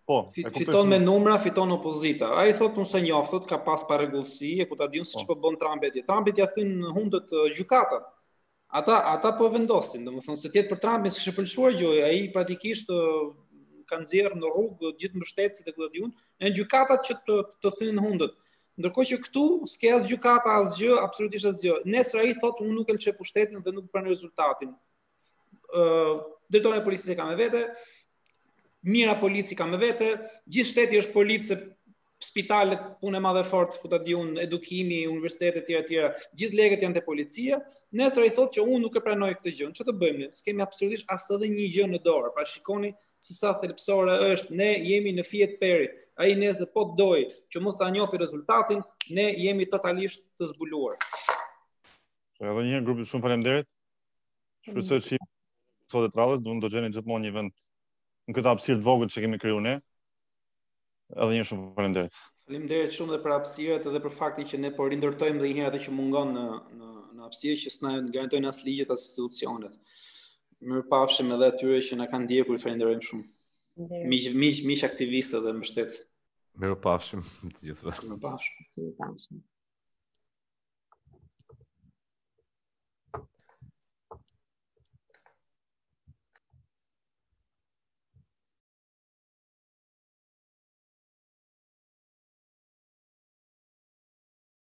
Po, e kuptoj Fiton shumë. me numra, fiton opozita. Ai thotë unë se njoh, thotë ka pas parregullsi, e ku ta diun siç po bën Trumpi atje. Trumpi ja thyn hundët uh, gjykatat. Ata ata po vendosin, domethënë se tjetër për Trumpin s'kishte pëlqyer gjë, ai praktikisht uh, ka nxjerr në rrugë gjithë mbështetësit e ku ta diun, janë gjykatat që të të thyn hundët. Ndërkohë që këtu s'ke as gjykata asgjë, absolutisht asgjë. Nesër ai thotë unë nuk e lçoj pushtetin dhe nuk pranoj rezultatin. Ë uh, drejtori i policisë ka me vete, mira polici ka me vete, gjithë shteti është policë, spitalet, punë e madhe fort, ku ta diun, edukimi, universitetet e tjera të tjera, gjithë legët janë te policia. Nesër ai thotë që unë nuk e pranoj këtë gjë. Ç'të bëjmë? S'kemi absolutisht as edhe një gjë në dorë. Pra shikoni se sa thelpsore është. Ne jemi në fije të perit. Ai nesër po doj që mos ta njohë rezultatin, ne jemi totalisht të zbuluar. Edhe një herë grupi shumë faleminderit. Shpresoj që episodet të radhës do të gjeni gjithmonë një vend në këtë hapësirë të vogël që kemi krijuar ne. Edhe një shumë faleminderit. Faleminderit shumë dhe për hapësirët edhe për faktin që ne po rindërtojmë edhe një herë atë që mungon në në në hapësirë që s'na garantojnë as ligjet as institucionet. Mirupafshim edhe atyre që na kanë ndjekur, falenderojmë shumë. Miq miq miq aktivistë dhe mbështetës. Mirupafshim të gjithëve. Mirupafshim. Mirupafshim.